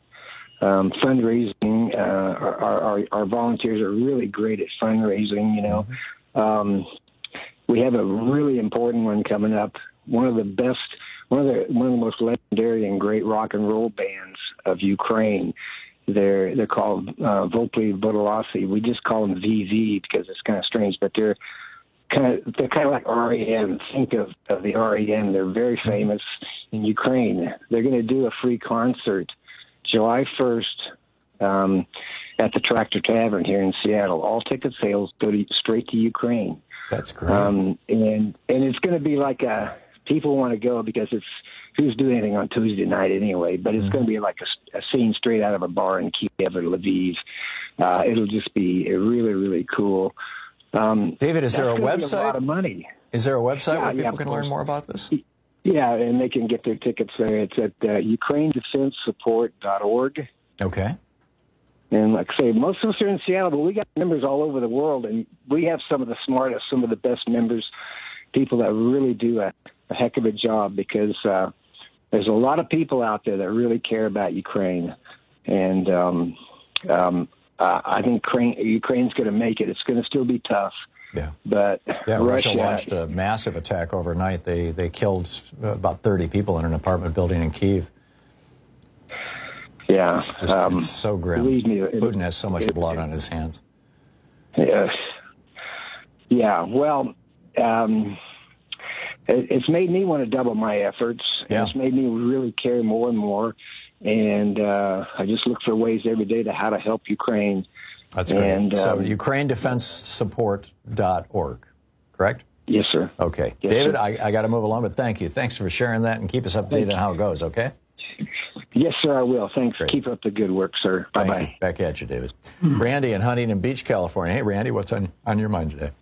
um, fundraising. Uh, our, our, our volunteers are really great at fundraising. You know, um, we have a really important one coming up. One of the best, one of the one of the most legendary and great rock and roll bands of Ukraine. They're they're called uh, Vopli Vodolasi. We just call them V V because it's kind of strange, but they're Kind of, they're kind of like R E M. Think of, of the R E M. They're very famous in Ukraine. They're going to do a free concert July first um, at the Tractor Tavern here in Seattle. All ticket sales go to, straight to Ukraine. That's great. Um, and and it's going to be like a people want to go because it's who's doing anything on Tuesday night anyway. But it's mm-hmm. going to be like a, a scene straight out of a bar in Kiev or Lviv. Uh, it'll just be really really cool. Um, David, is there a website? A lot of money. Is there a website yeah, where people yeah, can learn more about this? Yeah, and they can get their tickets there. It's at uh, Ukraine Defense Support dot org. Okay. And like I say, most of us are in Seattle, but we got members all over the world, and we have some of the smartest, some of the best members, people that really do a, a heck of a job because uh, there's a lot of people out there that really care about Ukraine. And um, um, uh, I think Ukraine, Ukraine's going to make it. It's going to still be tough. Yeah. But yeah, Russia, Russia launched a massive attack overnight. They they killed about thirty people in an apartment building in Kyiv. Yeah. It's, just, um, it's so grim. believe me, it- Putin has so much it- blood on his hands. Yes. Yeah. Well, um, it, it's made me want to double my efforts. Yeah. It's made me really care more and more. And uh, I just look for ways every day to how to help Ukraine. That's great. And, so um, Ukraine Defense Support dot org, correct? Yes, sir. Okay. Yes, David, sir. I, I got to move along, but thank you. Thanks for sharing that, and keep us updated on how it goes, okay? Yes, sir, I will. Thanks. Great. Keep up the good work, sir. Thank Bye-bye. you. Back at you, David. Randy in Huntington Beach, California. Hey, Randy, what's on, on your mind today?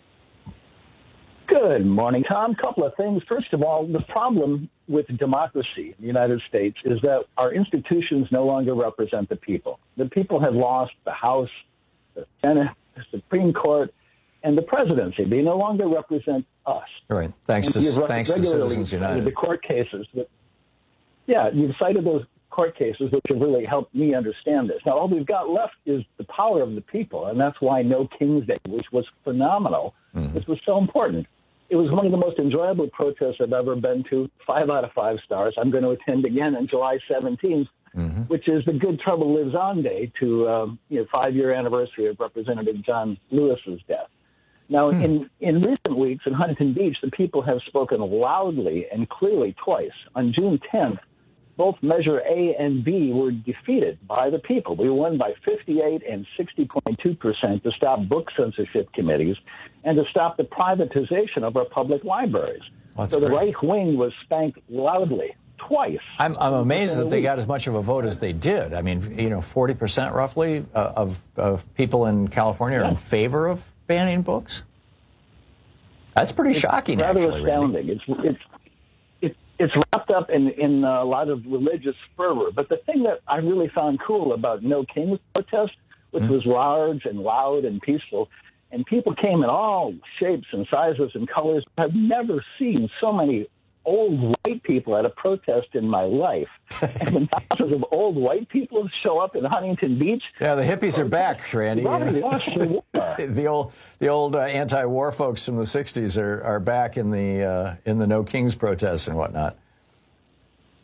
Good morning, Tom. Couple of things. First of all, the problem with democracy in the United States is that our institutions no longer represent the people. The people have lost the House, the Senate, the Supreme Court, and the presidency. They no longer represent us. All right. Thanks to, And you've thanks to regularly Citizens cited United. The court cases. That, yeah, you've cited those court cases, which have really helped me understand this. Now, all we've got left is the power of the people, and that's why No King's Day, which was phenomenal, Mm-hmm. which was so important. It was one of the most enjoyable protests I've ever been to. Five out of five stars. I'm going to attend again on July seventeenth, Mm-hmm. which is the Good Trouble Lives On Day to um, you know five-year anniversary of Representative John Lewis's death. Now, Hmm. in, in recent weeks in Huntington Beach, the people have spoken loudly and clearly twice. On June tenth, both Measure A and B were defeated by the people. We won by fifty-eight and sixty point two percent to stop book censorship committees and to stop the privatization of our public libraries. That's so the great. right wing was spanked loudly twice. I'm, I'm amazed that they got as much of a vote as they did. I mean, you know, forty percent roughly uh, of, of people in California are Yeah. in favor of banning books. That's pretty It's shocking, rather actually, Randy. astounding. It's it's it's it's wrapped up in in a lot of religious fervor. But the thing that I really found cool about No King's protest, which Mm-hmm. was large and loud and peaceful, and people came in all shapes and sizes and colors. I've never seen so many old white people at a protest in my life. And when thousands of old white people show up in Huntington Beach. Yeah, the hippies are back, Randy. We've already You know. lost the war. the old, the old uh, anti-war folks from the sixties are, are back in the uh, in the No Kings protests and whatnot.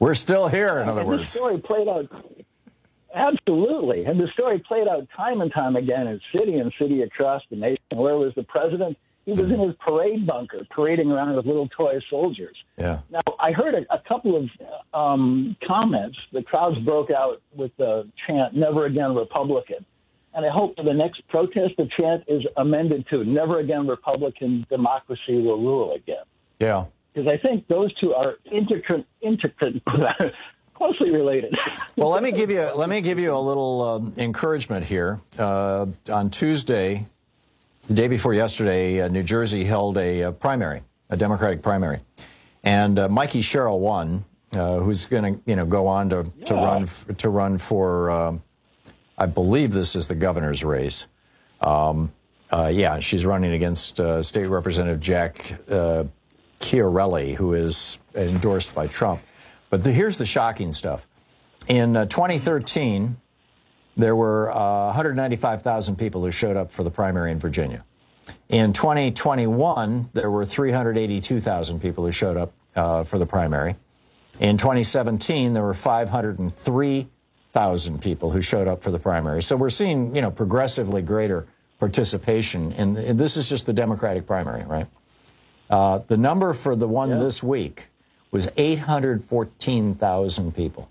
We're still here, in other and words. The story played out, absolutely. And the story played out time and time again in city and city across the nation. Where was the president? He was in his parade bunker, parading around with little toy soldiers. Yeah. Now, I heard a, a couple of um, comments. The crowds broke out with the chant, "Never Again Republican." And I hope for the next protest, the chant is amended to "Never Again Republican, democracy will rule again." Yeah. Because I think those two are intricate, intricate, closely related. Well, let me give you let me give you a little um, encouragement here. Uh, on Tuesday, the day before yesterday, uh, New Jersey held a, a primary, a Democratic primary, and uh, Mikey Sherrill won. Uh, who's going to you know go on to to Yeah. run f- to run for? Um, I believe this is the governor's race. Um, uh, yeah, she's running against uh, State Representative Jack uh, Chiarelli, who is endorsed by Trump. But the, here's the shocking stuff. In uh, twenty thirteen, there were uh, one hundred ninety-five thousand people who showed up for the primary in Virginia. In twenty twenty-one, there were three hundred eighty-two thousand people who showed up uh, for the primary. In twenty seventeen, there were five hundred three thousand people who showed up for the primary. So we're seeing, you know, progressively greater participation. And, and this is just the Democratic primary, right? Uh, the number for the one yeah. this week was eight hundred fourteen thousand people.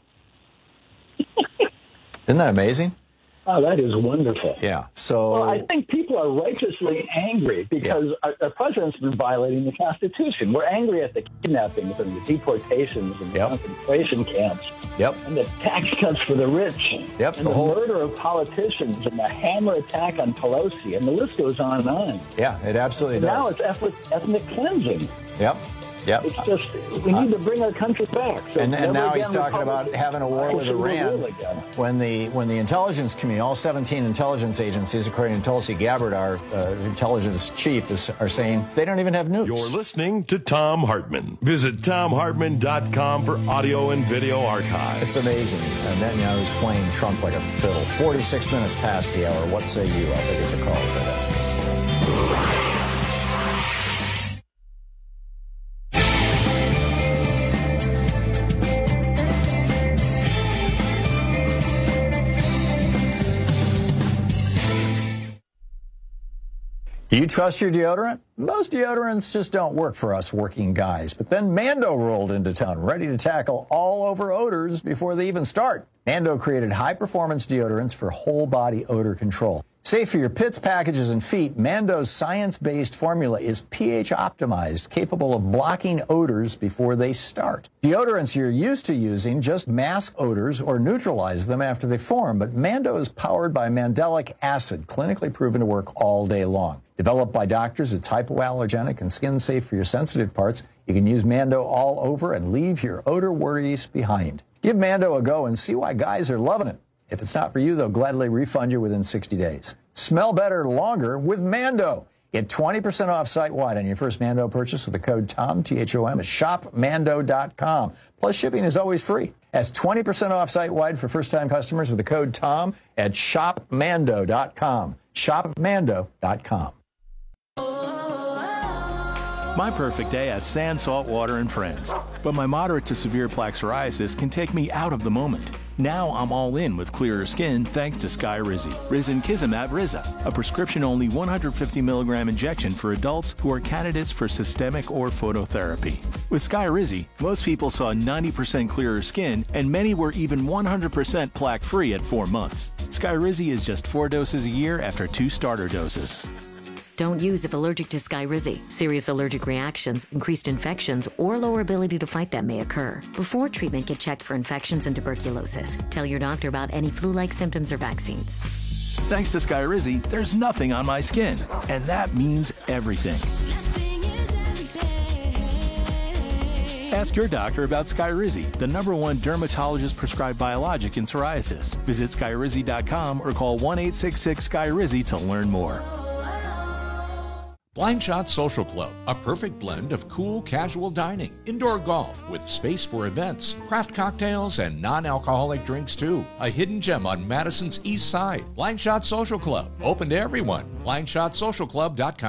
Isn't that amazing? Oh, that is wonderful. Yeah. So well, I think people are righteously angry because yeah. our, our president's been violating the Constitution. We're angry at the kidnappings and the deportations and the yep. concentration camps. Yep. And the tax cuts for the rich. Yep. And the, the whole... murder of politicians and the hammer attack on Pelosi. And the list goes on and on. Yeah, it absolutely and does. Now it's ethnic, ethnic cleansing. Yep. Yep. It's just, we need to bring our country back. So and and now he's talking Republic, about having a war with Iran. When the when the intelligence community, all seventeen intelligence agencies, according to Tulsi Gabbard, our uh, intelligence chief, is, are saying they don't even have nukes. You're listening to Thom Hartmann. Visit Thom Hartmann dot com for audio and video archives. It's amazing. And Netanyahu's playing Trump like a fiddle. forty-six minutes past the hour. What say you? I'll take the call for that. Do you trust your deodorant? Most deodorants just don't work for us working guys. But then Mando rolled into town, ready to tackle all over odors before they even start. Mando created high-performance deodorants for whole-body odor control. Safe for your pits, packages, and feet, Mando's science-based formula is pH-optimized, capable of blocking odors before they start. Deodorants you're used to using just mask odors or neutralize them after they form, but Mando is powered by mandelic acid, clinically proven to work all day long. Developed by doctors, it's hypoallergenic and skin-safe for your sensitive parts. You can use Mando all over and leave your odor worries behind. Give Mando a go and see why guys are loving it. If it's not for you, they'll gladly refund you within sixty days. Smell better longer with Mando. Get twenty percent off site-wide on your first Mando purchase with the code TOM, T H O M, at shop mando dot com. Plus, shipping is always free. That's twenty percent off site-wide for first-time customers with the code TOM at shop mando dot com. shop mando dot com. My perfect day has sand, salt water, and friends. But my moderate to severe plaque psoriasis can take me out of the moment. Now I'm all in with clearer skin thanks to Skyrizi. Risankizumab Riza, a prescription-only one hundred fifty milligram injection for adults who are candidates for systemic or phototherapy. With Skyrizi, most people saw ninety percent clearer skin, and many were even one hundred percent plaque-free at four months. Skyrizi is just four doses a year after two starter doses. Don't use if allergic to Skyrizi. Serious allergic reactions, increased infections, or lower ability to fight them may occur. Before treatment, get checked for infections and tuberculosis. Tell your doctor about any flu-like symptoms or vaccines. Thanks to Skyrizi, there's nothing on my skin, and that means everything. Ask your doctor about Skyrizi, the number one dermatologist-prescribed biologic in psoriasis. Visit skyrizi dot com or call one eight six six Skyrizi to learn more. Blind Shot Social Club, a perfect blend of cool, casual dining, indoor golf with space for events, craft cocktails, and non-alcoholic drinks too. A hidden gem on Madison's East Side. Blind Shot Social Club, open to everyone. blind shot social club dot com.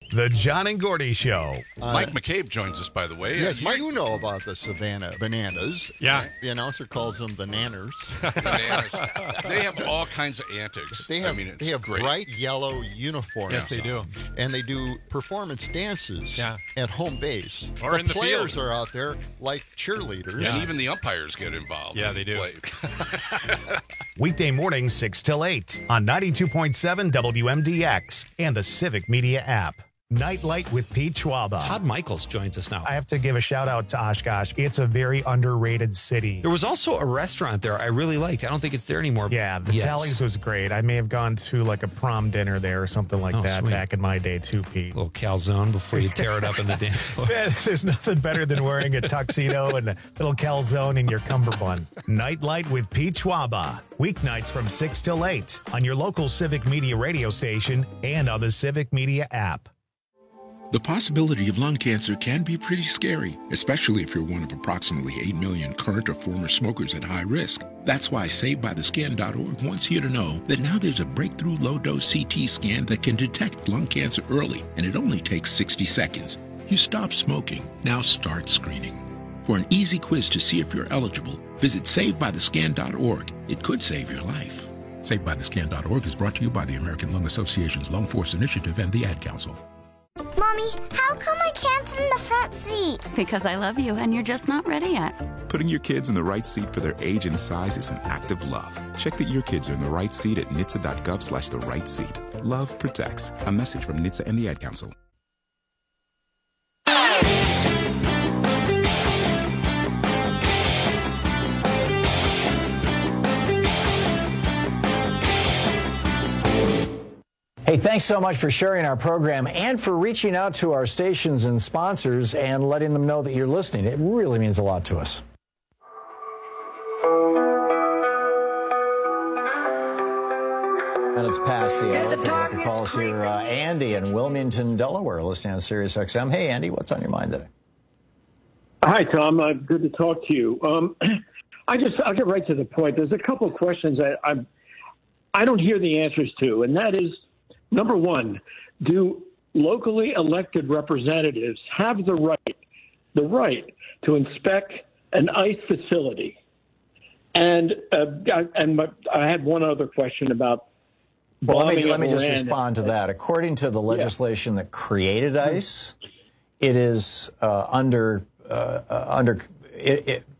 The John and Gordy Show. Uh, Mike McCabe joins us, by the way. Yes, Mike, you know about the Savannah Bananas. Yeah. The announcer calls them the Nanners. The Nanners. They have all kinds of antics. They have, I mean, it's they have great. bright yellow uniforms. Yes, they do. And they do performance dances Yeah. at home base. Or the in the players field. are out there like cheerleaders. And even the umpires get involved. Yeah, they do. Weekday mornings, six till eight on ninety-two point seven W M D X and the Civic Media app. Nightlight with Pete Schwaba. Todd Michaels joins us now. I have to give a shout out to Oshkosh. It's a very underrated city. There was also a restaurant there I really liked. I don't think it's there anymore. Yeah, the Yes. Tallies was great. I may have gone to like a prom dinner there or something like Oh, that sweet. back in my day too, Pete. A little calzone before you tear it up in the dance floor. Yeah, there's nothing better than wearing a tuxedo and a little calzone in your cummerbund. Nightlight with Pete Schwaba. Weeknights from six till eight on your local Civic Media radio station and on the Civic Media app. The possibility of lung cancer can be pretty scary, especially if you're one of approximately eight million current or former smokers at high risk. That's why Saved By The Scan dot org wants you to know that now there's a breakthrough low-dose C T scan that can detect lung cancer early, and it only takes sixty seconds. You stop smoking, now start screening. For an easy quiz to see if you're eligible, visit Saved By The Scan dot org. It could save your life. Saved By The Scan dot org is brought to you by the American Lung Association's Lung Force Initiative and the Ad Council. Mommy, how come I can't sit in the front seat? Because I love you and you're just not ready yet. Putting your kids in the right seat for their age and size is an act of love. Check that your kids are in the right seat at N H T S A dot gov slash the right seat. Love protects. A message from N H T S A and the Ad Council. Hey, thanks so much for sharing our program and for reaching out to our stations and sponsors and letting them know that you're listening. It really means a lot to us. Minutes past the hour. Pick up calls here. Uh, Andy in Wilmington, Delaware, listening on Sirius X M. Hey, Andy, what's on your mind today? Hi, Tom. Uh, good to talk to you. Um, I just I'll get right to the point. There's a couple of questions that I I don't hear the answers to, and that is, number one, do locally elected representatives have the right the right to inspect an ICE facility? And uh, I, and my, I had one other question about. Well, let me, let me bombing just Iran. respond to that. According to the legislation that created ICE, it is uh, under uh, uh, under it, it,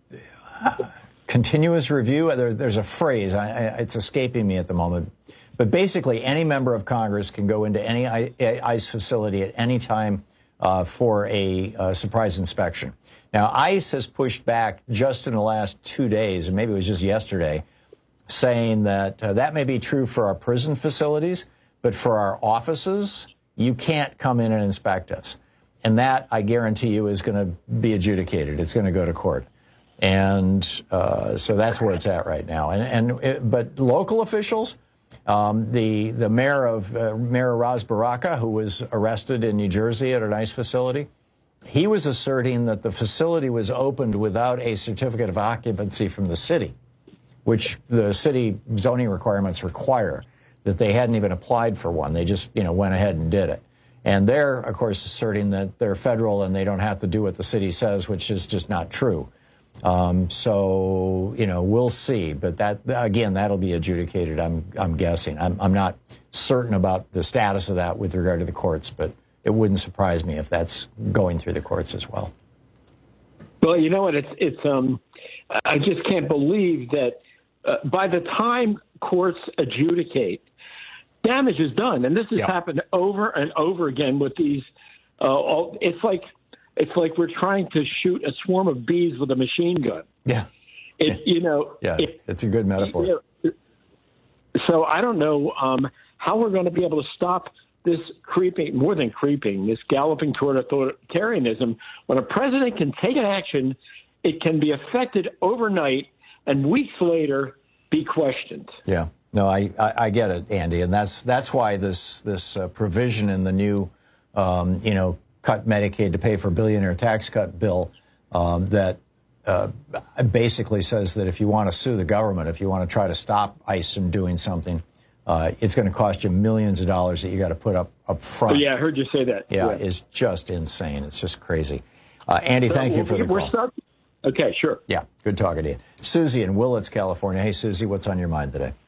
continuous review. There, there's a phrase, I, I, it's escaping me at the moment. But basically, any member of Congress can go into any ICE facility at any time uh, for a uh, surprise inspection. Now, ICE has pushed back just in the last two days, and maybe it was just yesterday, saying that uh, that may be true for our prison facilities, but for our offices, you can't come in and inspect us. And that, I guarantee you, is going to be adjudicated. It's going to go to court. And uh, so that's where it's at right now. And, and it, but local officials, um, the the mayor of uh, Mayor Ras Baraka, who was arrested in New Jersey at an ICE facility, he was asserting that the facility was opened without a certificate of occupancy from the city, which the city zoning requirements require, that they hadn't even applied for one. They just, you know, went ahead and did it. And they're, of course, asserting that they're federal and they don't have to do what the city says, which is just not true. Um, so, you know, we'll see. But that, again, that'll be adjudicated, I'm, I'm guessing. I'm, I'm not certain about the status of that with regard to the courts, but it wouldn't surprise me if that's going through the courts as well. Well, you know what? It's, it's, um, I just can't believe that uh, by the time courts adjudicate, damage is done. And this has Yeah. happened over and over again with these. Uh, all, it's like it's like we're trying to shoot a swarm of bees with a machine gun. Yeah. It, you know. Yeah, it, it's a good metaphor. you know, so I don't know um, how we're going to be able to stop this creeping, more than creeping, this galloping toward authoritarianism. When a president can take an action, it can be effected overnight and weeks later be questioned. Yeah. No, I, I, I get it, Andy, and that's that's why this this uh, provision in the new, um, you know, cut Medicaid to pay for billionaire tax cut bill um, that uh, basically says that if you want to sue the government, if you want to try to stop ICE from doing something, uh, it's going to cost you millions of dollars that you got to put up up front. Oh, yeah, I heard you say that. Yeah, yeah. it's just insane. It's just crazy. Uh, Andy, thank so, you for the we're call. Stuck. Okay, sure. Yeah, good talking to you. Susie in Willits, California. Hey, Susie, what's on your mind today?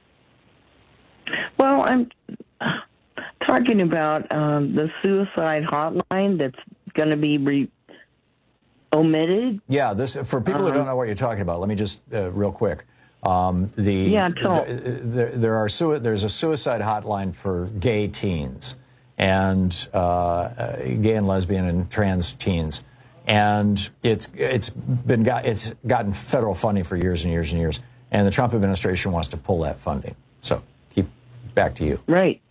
Well, I'm talking about um, the suicide hotline that's going to be re- omitted. Yeah, this for people um, who don't know what you're talking about. Let me just uh, real quick. Um, the, yeah, the, the there are sui- there's a suicide hotline for gay teens and uh, uh, gay and lesbian and trans teens, and it's it's been got it's gotten federal funding for years and years and years, and the Trump administration wants to pull that funding. So keep back to you. Right.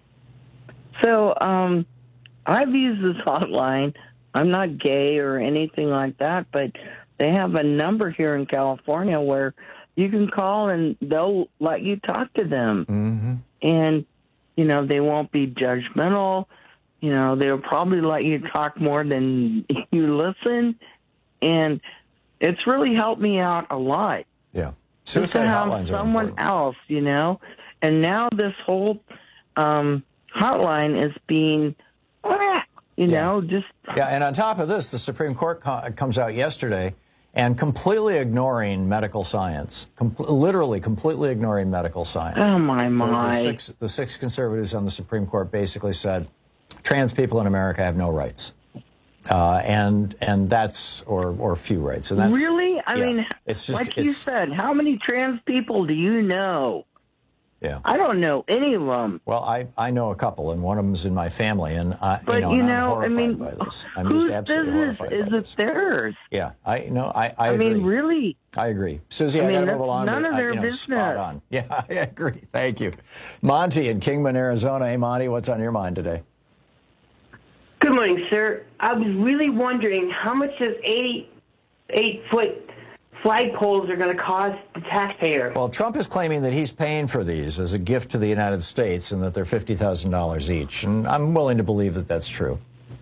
So um, I've used this hotline. I'm not gay or anything like that, but they have a number here in California where you can call and they'll let you talk to them. Mm-hmm. And, you know, they won't be judgmental. You know, they'll probably let you talk more than you listen. And it's really helped me out a lot. Yeah. Just to have someone else, you know. And now this whole um, hotline is being, you know, just... Yeah, and on top of this, the Supreme Court co- comes out yesterday and completely ignoring medical science, com- literally completely ignoring medical science. Oh, my, my. The, the, six, the six conservatives on the Supreme Court basically said, trans people in America have no rights. Uh, and and that's, or or few rights. And that's, really? I yeah, mean, it's just, like you it's, said, how many trans people do you know? Yeah. I don't know any of them. Well, I, I know a couple, and one of them's in my family, and I, but, you know, you and know I'm horrified I mean, by this. I'm whose just absolutely business horrified is by it this. theirs? Yeah, I know. I, I, I agree. mean, really. I agree. Susie, I I, mean, got to that's move along. none but of I, their you know, business. Spot on. Yeah, I agree. Thank you. Monty in Kingman, Arizona. Hey, Monty, what's on your mind today? Good morning, sir. I was really wondering how much does eighty-eight foot flagpoles are going to cost the taxpayer? Well, Trump is claiming that he's paying for these as a gift to the United States and that they're fifty thousand dollars each. And I'm willing to believe that that's true.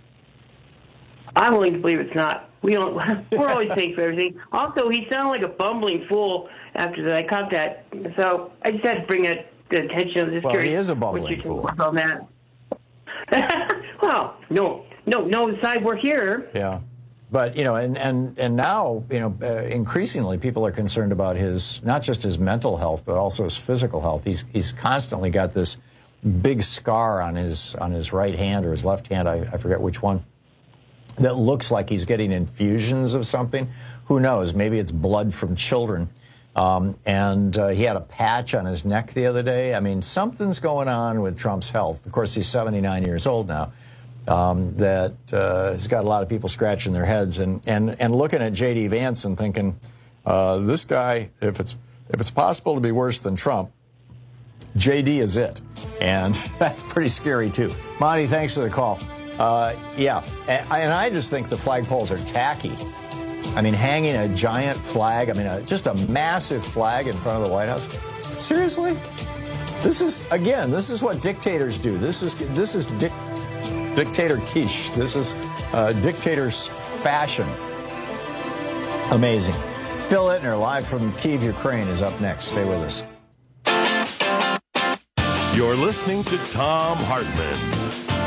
I'm willing to believe it's not. We don't. We're always paying for everything. Also, he sounded like a bumbling fool after that. I caught that. So I just had to bring it to attention. I'm just Well, curious he is a what bumbling you fool. think on that. Well, no, no, no side we're here. Yeah. But, you know, and, and, and now, you know, uh, increasingly people are concerned about his, not just his mental health, but also his physical health. He's he's constantly got this big scar on his on his right hand or his left hand, I, I forget which one, that looks like he's getting infusions of something. Who knows? Maybe it's blood from children. Um, and uh, he had a patch on his neck the other day. I mean, something's going on with Trump's health. Of course, he's seventy-nine years old now. Um, that uh, has got a lot of people scratching their heads and, and, and looking at J D Vance and thinking, uh, this guy, if it's if it's possible to be worse than Trump, J D is it. And that's pretty scary, too. Monty, thanks for the call. Uh, yeah, and, and I just think the flagpoles are tacky. I mean, hanging a giant flag, I mean, a, just a massive flag in front of the White House. Seriously? This is, again, this is what dictators do. This is, this is dic- dictator quiche. This is uh, dictator's fashion. Amazing. Phil Ittner, live from Kyiv, Ukraine, is up next. Stay with us. You're listening to Thom Hartmann.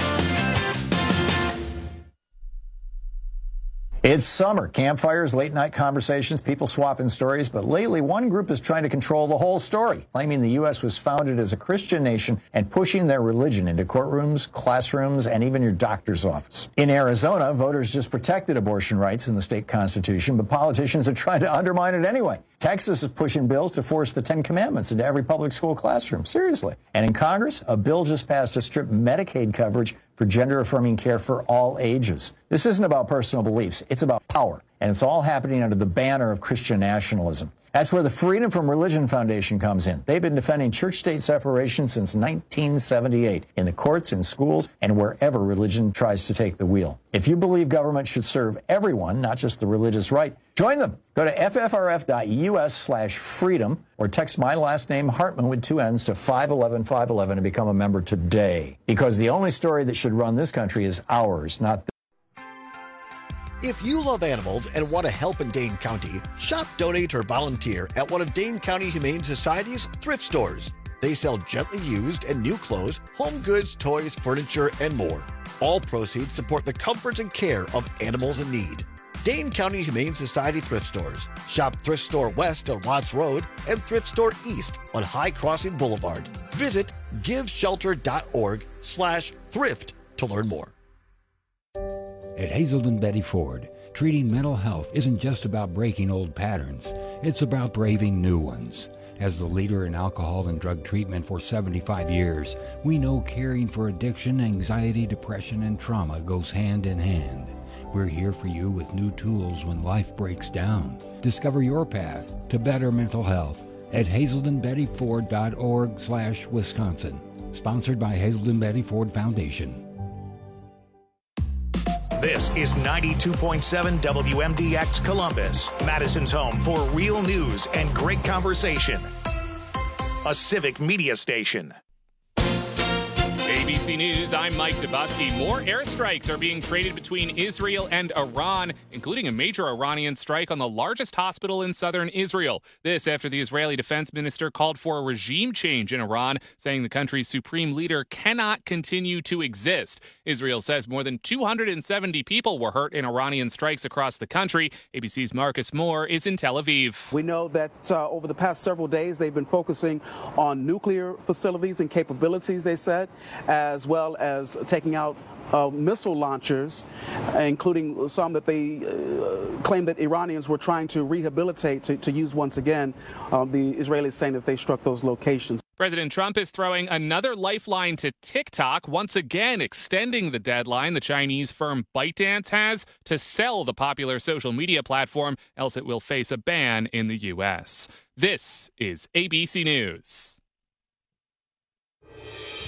It's summer. Campfires, late-night conversations, people swapping stories. But lately, one group is trying to control the whole story, claiming the U S was founded as a Christian nation and pushing their religion into courtrooms, classrooms, and even your doctor's office. In Arizona, voters just protected abortion rights in the state constitution, but politicians are trying to undermine it anyway. Texas is pushing bills to force the Ten Commandments into every public school classroom. Seriously. And in Congress, a bill just passed to strip Medicaid coverage for gender-affirming care for all ages. This isn't about personal beliefs. It's about power. And it's all happening under the banner of Christian nationalism. That's where the Freedom from Religion Foundation comes in. They've been defending church-state separation since nineteen seventy-eight in the courts, in schools, and wherever religion tries to take the wheel. If you believe government should serve everyone, not just the religious right, join them. Go to ffrf.us slash freedom or text my last name, Hartman, with two N's to five one one five one one and become a member today. Because the only story that should run this country is ours, not theirs. If you love animals and want to help in Dane County, shop, donate, or volunteer at one of Dane County Humane Society's thrift stores. They sell gently used and new clothes, home goods, toys, furniture, and more. All proceeds support the comfort and care of animals in need. Dane County Humane Society Thrift Stores. Shop Thrift Store West on Watts Road and Thrift Store East on High Crossing Boulevard. Visit giveshelter.org slash thrift to learn more. At Hazelden Betty Ford, treating mental health isn't just about breaking old patterns. It's about braving new ones. As the leader in alcohol and drug treatment for seventy-five years, we know caring for addiction, anxiety, depression, and trauma goes hand in hand. We're here for you with new tools when life breaks down. Discover your path to better mental health at hazelden betty ford dot org slash Wisconsin. Sponsored by Hazelden Betty Ford Foundation. This is ninety-two point seven W M D X Columbus, Madison's home for real news and great conversation. A civic media station. A B C News, I'm Mike Dubusky. More airstrikes are being traded between Israel and Iran, including a major Iranian strike on the largest hospital in southern Israel. This after the Israeli defense minister called for a regime change in Iran, saying the country's supreme leader cannot continue to exist. Israel says more than two hundred seventy people were hurt in Iranian strikes across the country. A B C's Marcus Moore is in Tel Aviv. We know that uh, over the past several days, they've been focusing on nuclear facilities and capabilities, they said, as well as taking out uh, missile launchers, including some that they uh, claim that Iranians were trying to rehabilitate to, to use once again. Uh, the Israelis saying that they struck those locations. President Trump is throwing another lifeline to TikTok, once again extending the deadline the Chinese firm ByteDance has to sell the popular social media platform, else it will face a ban in the U S. This is A B C News.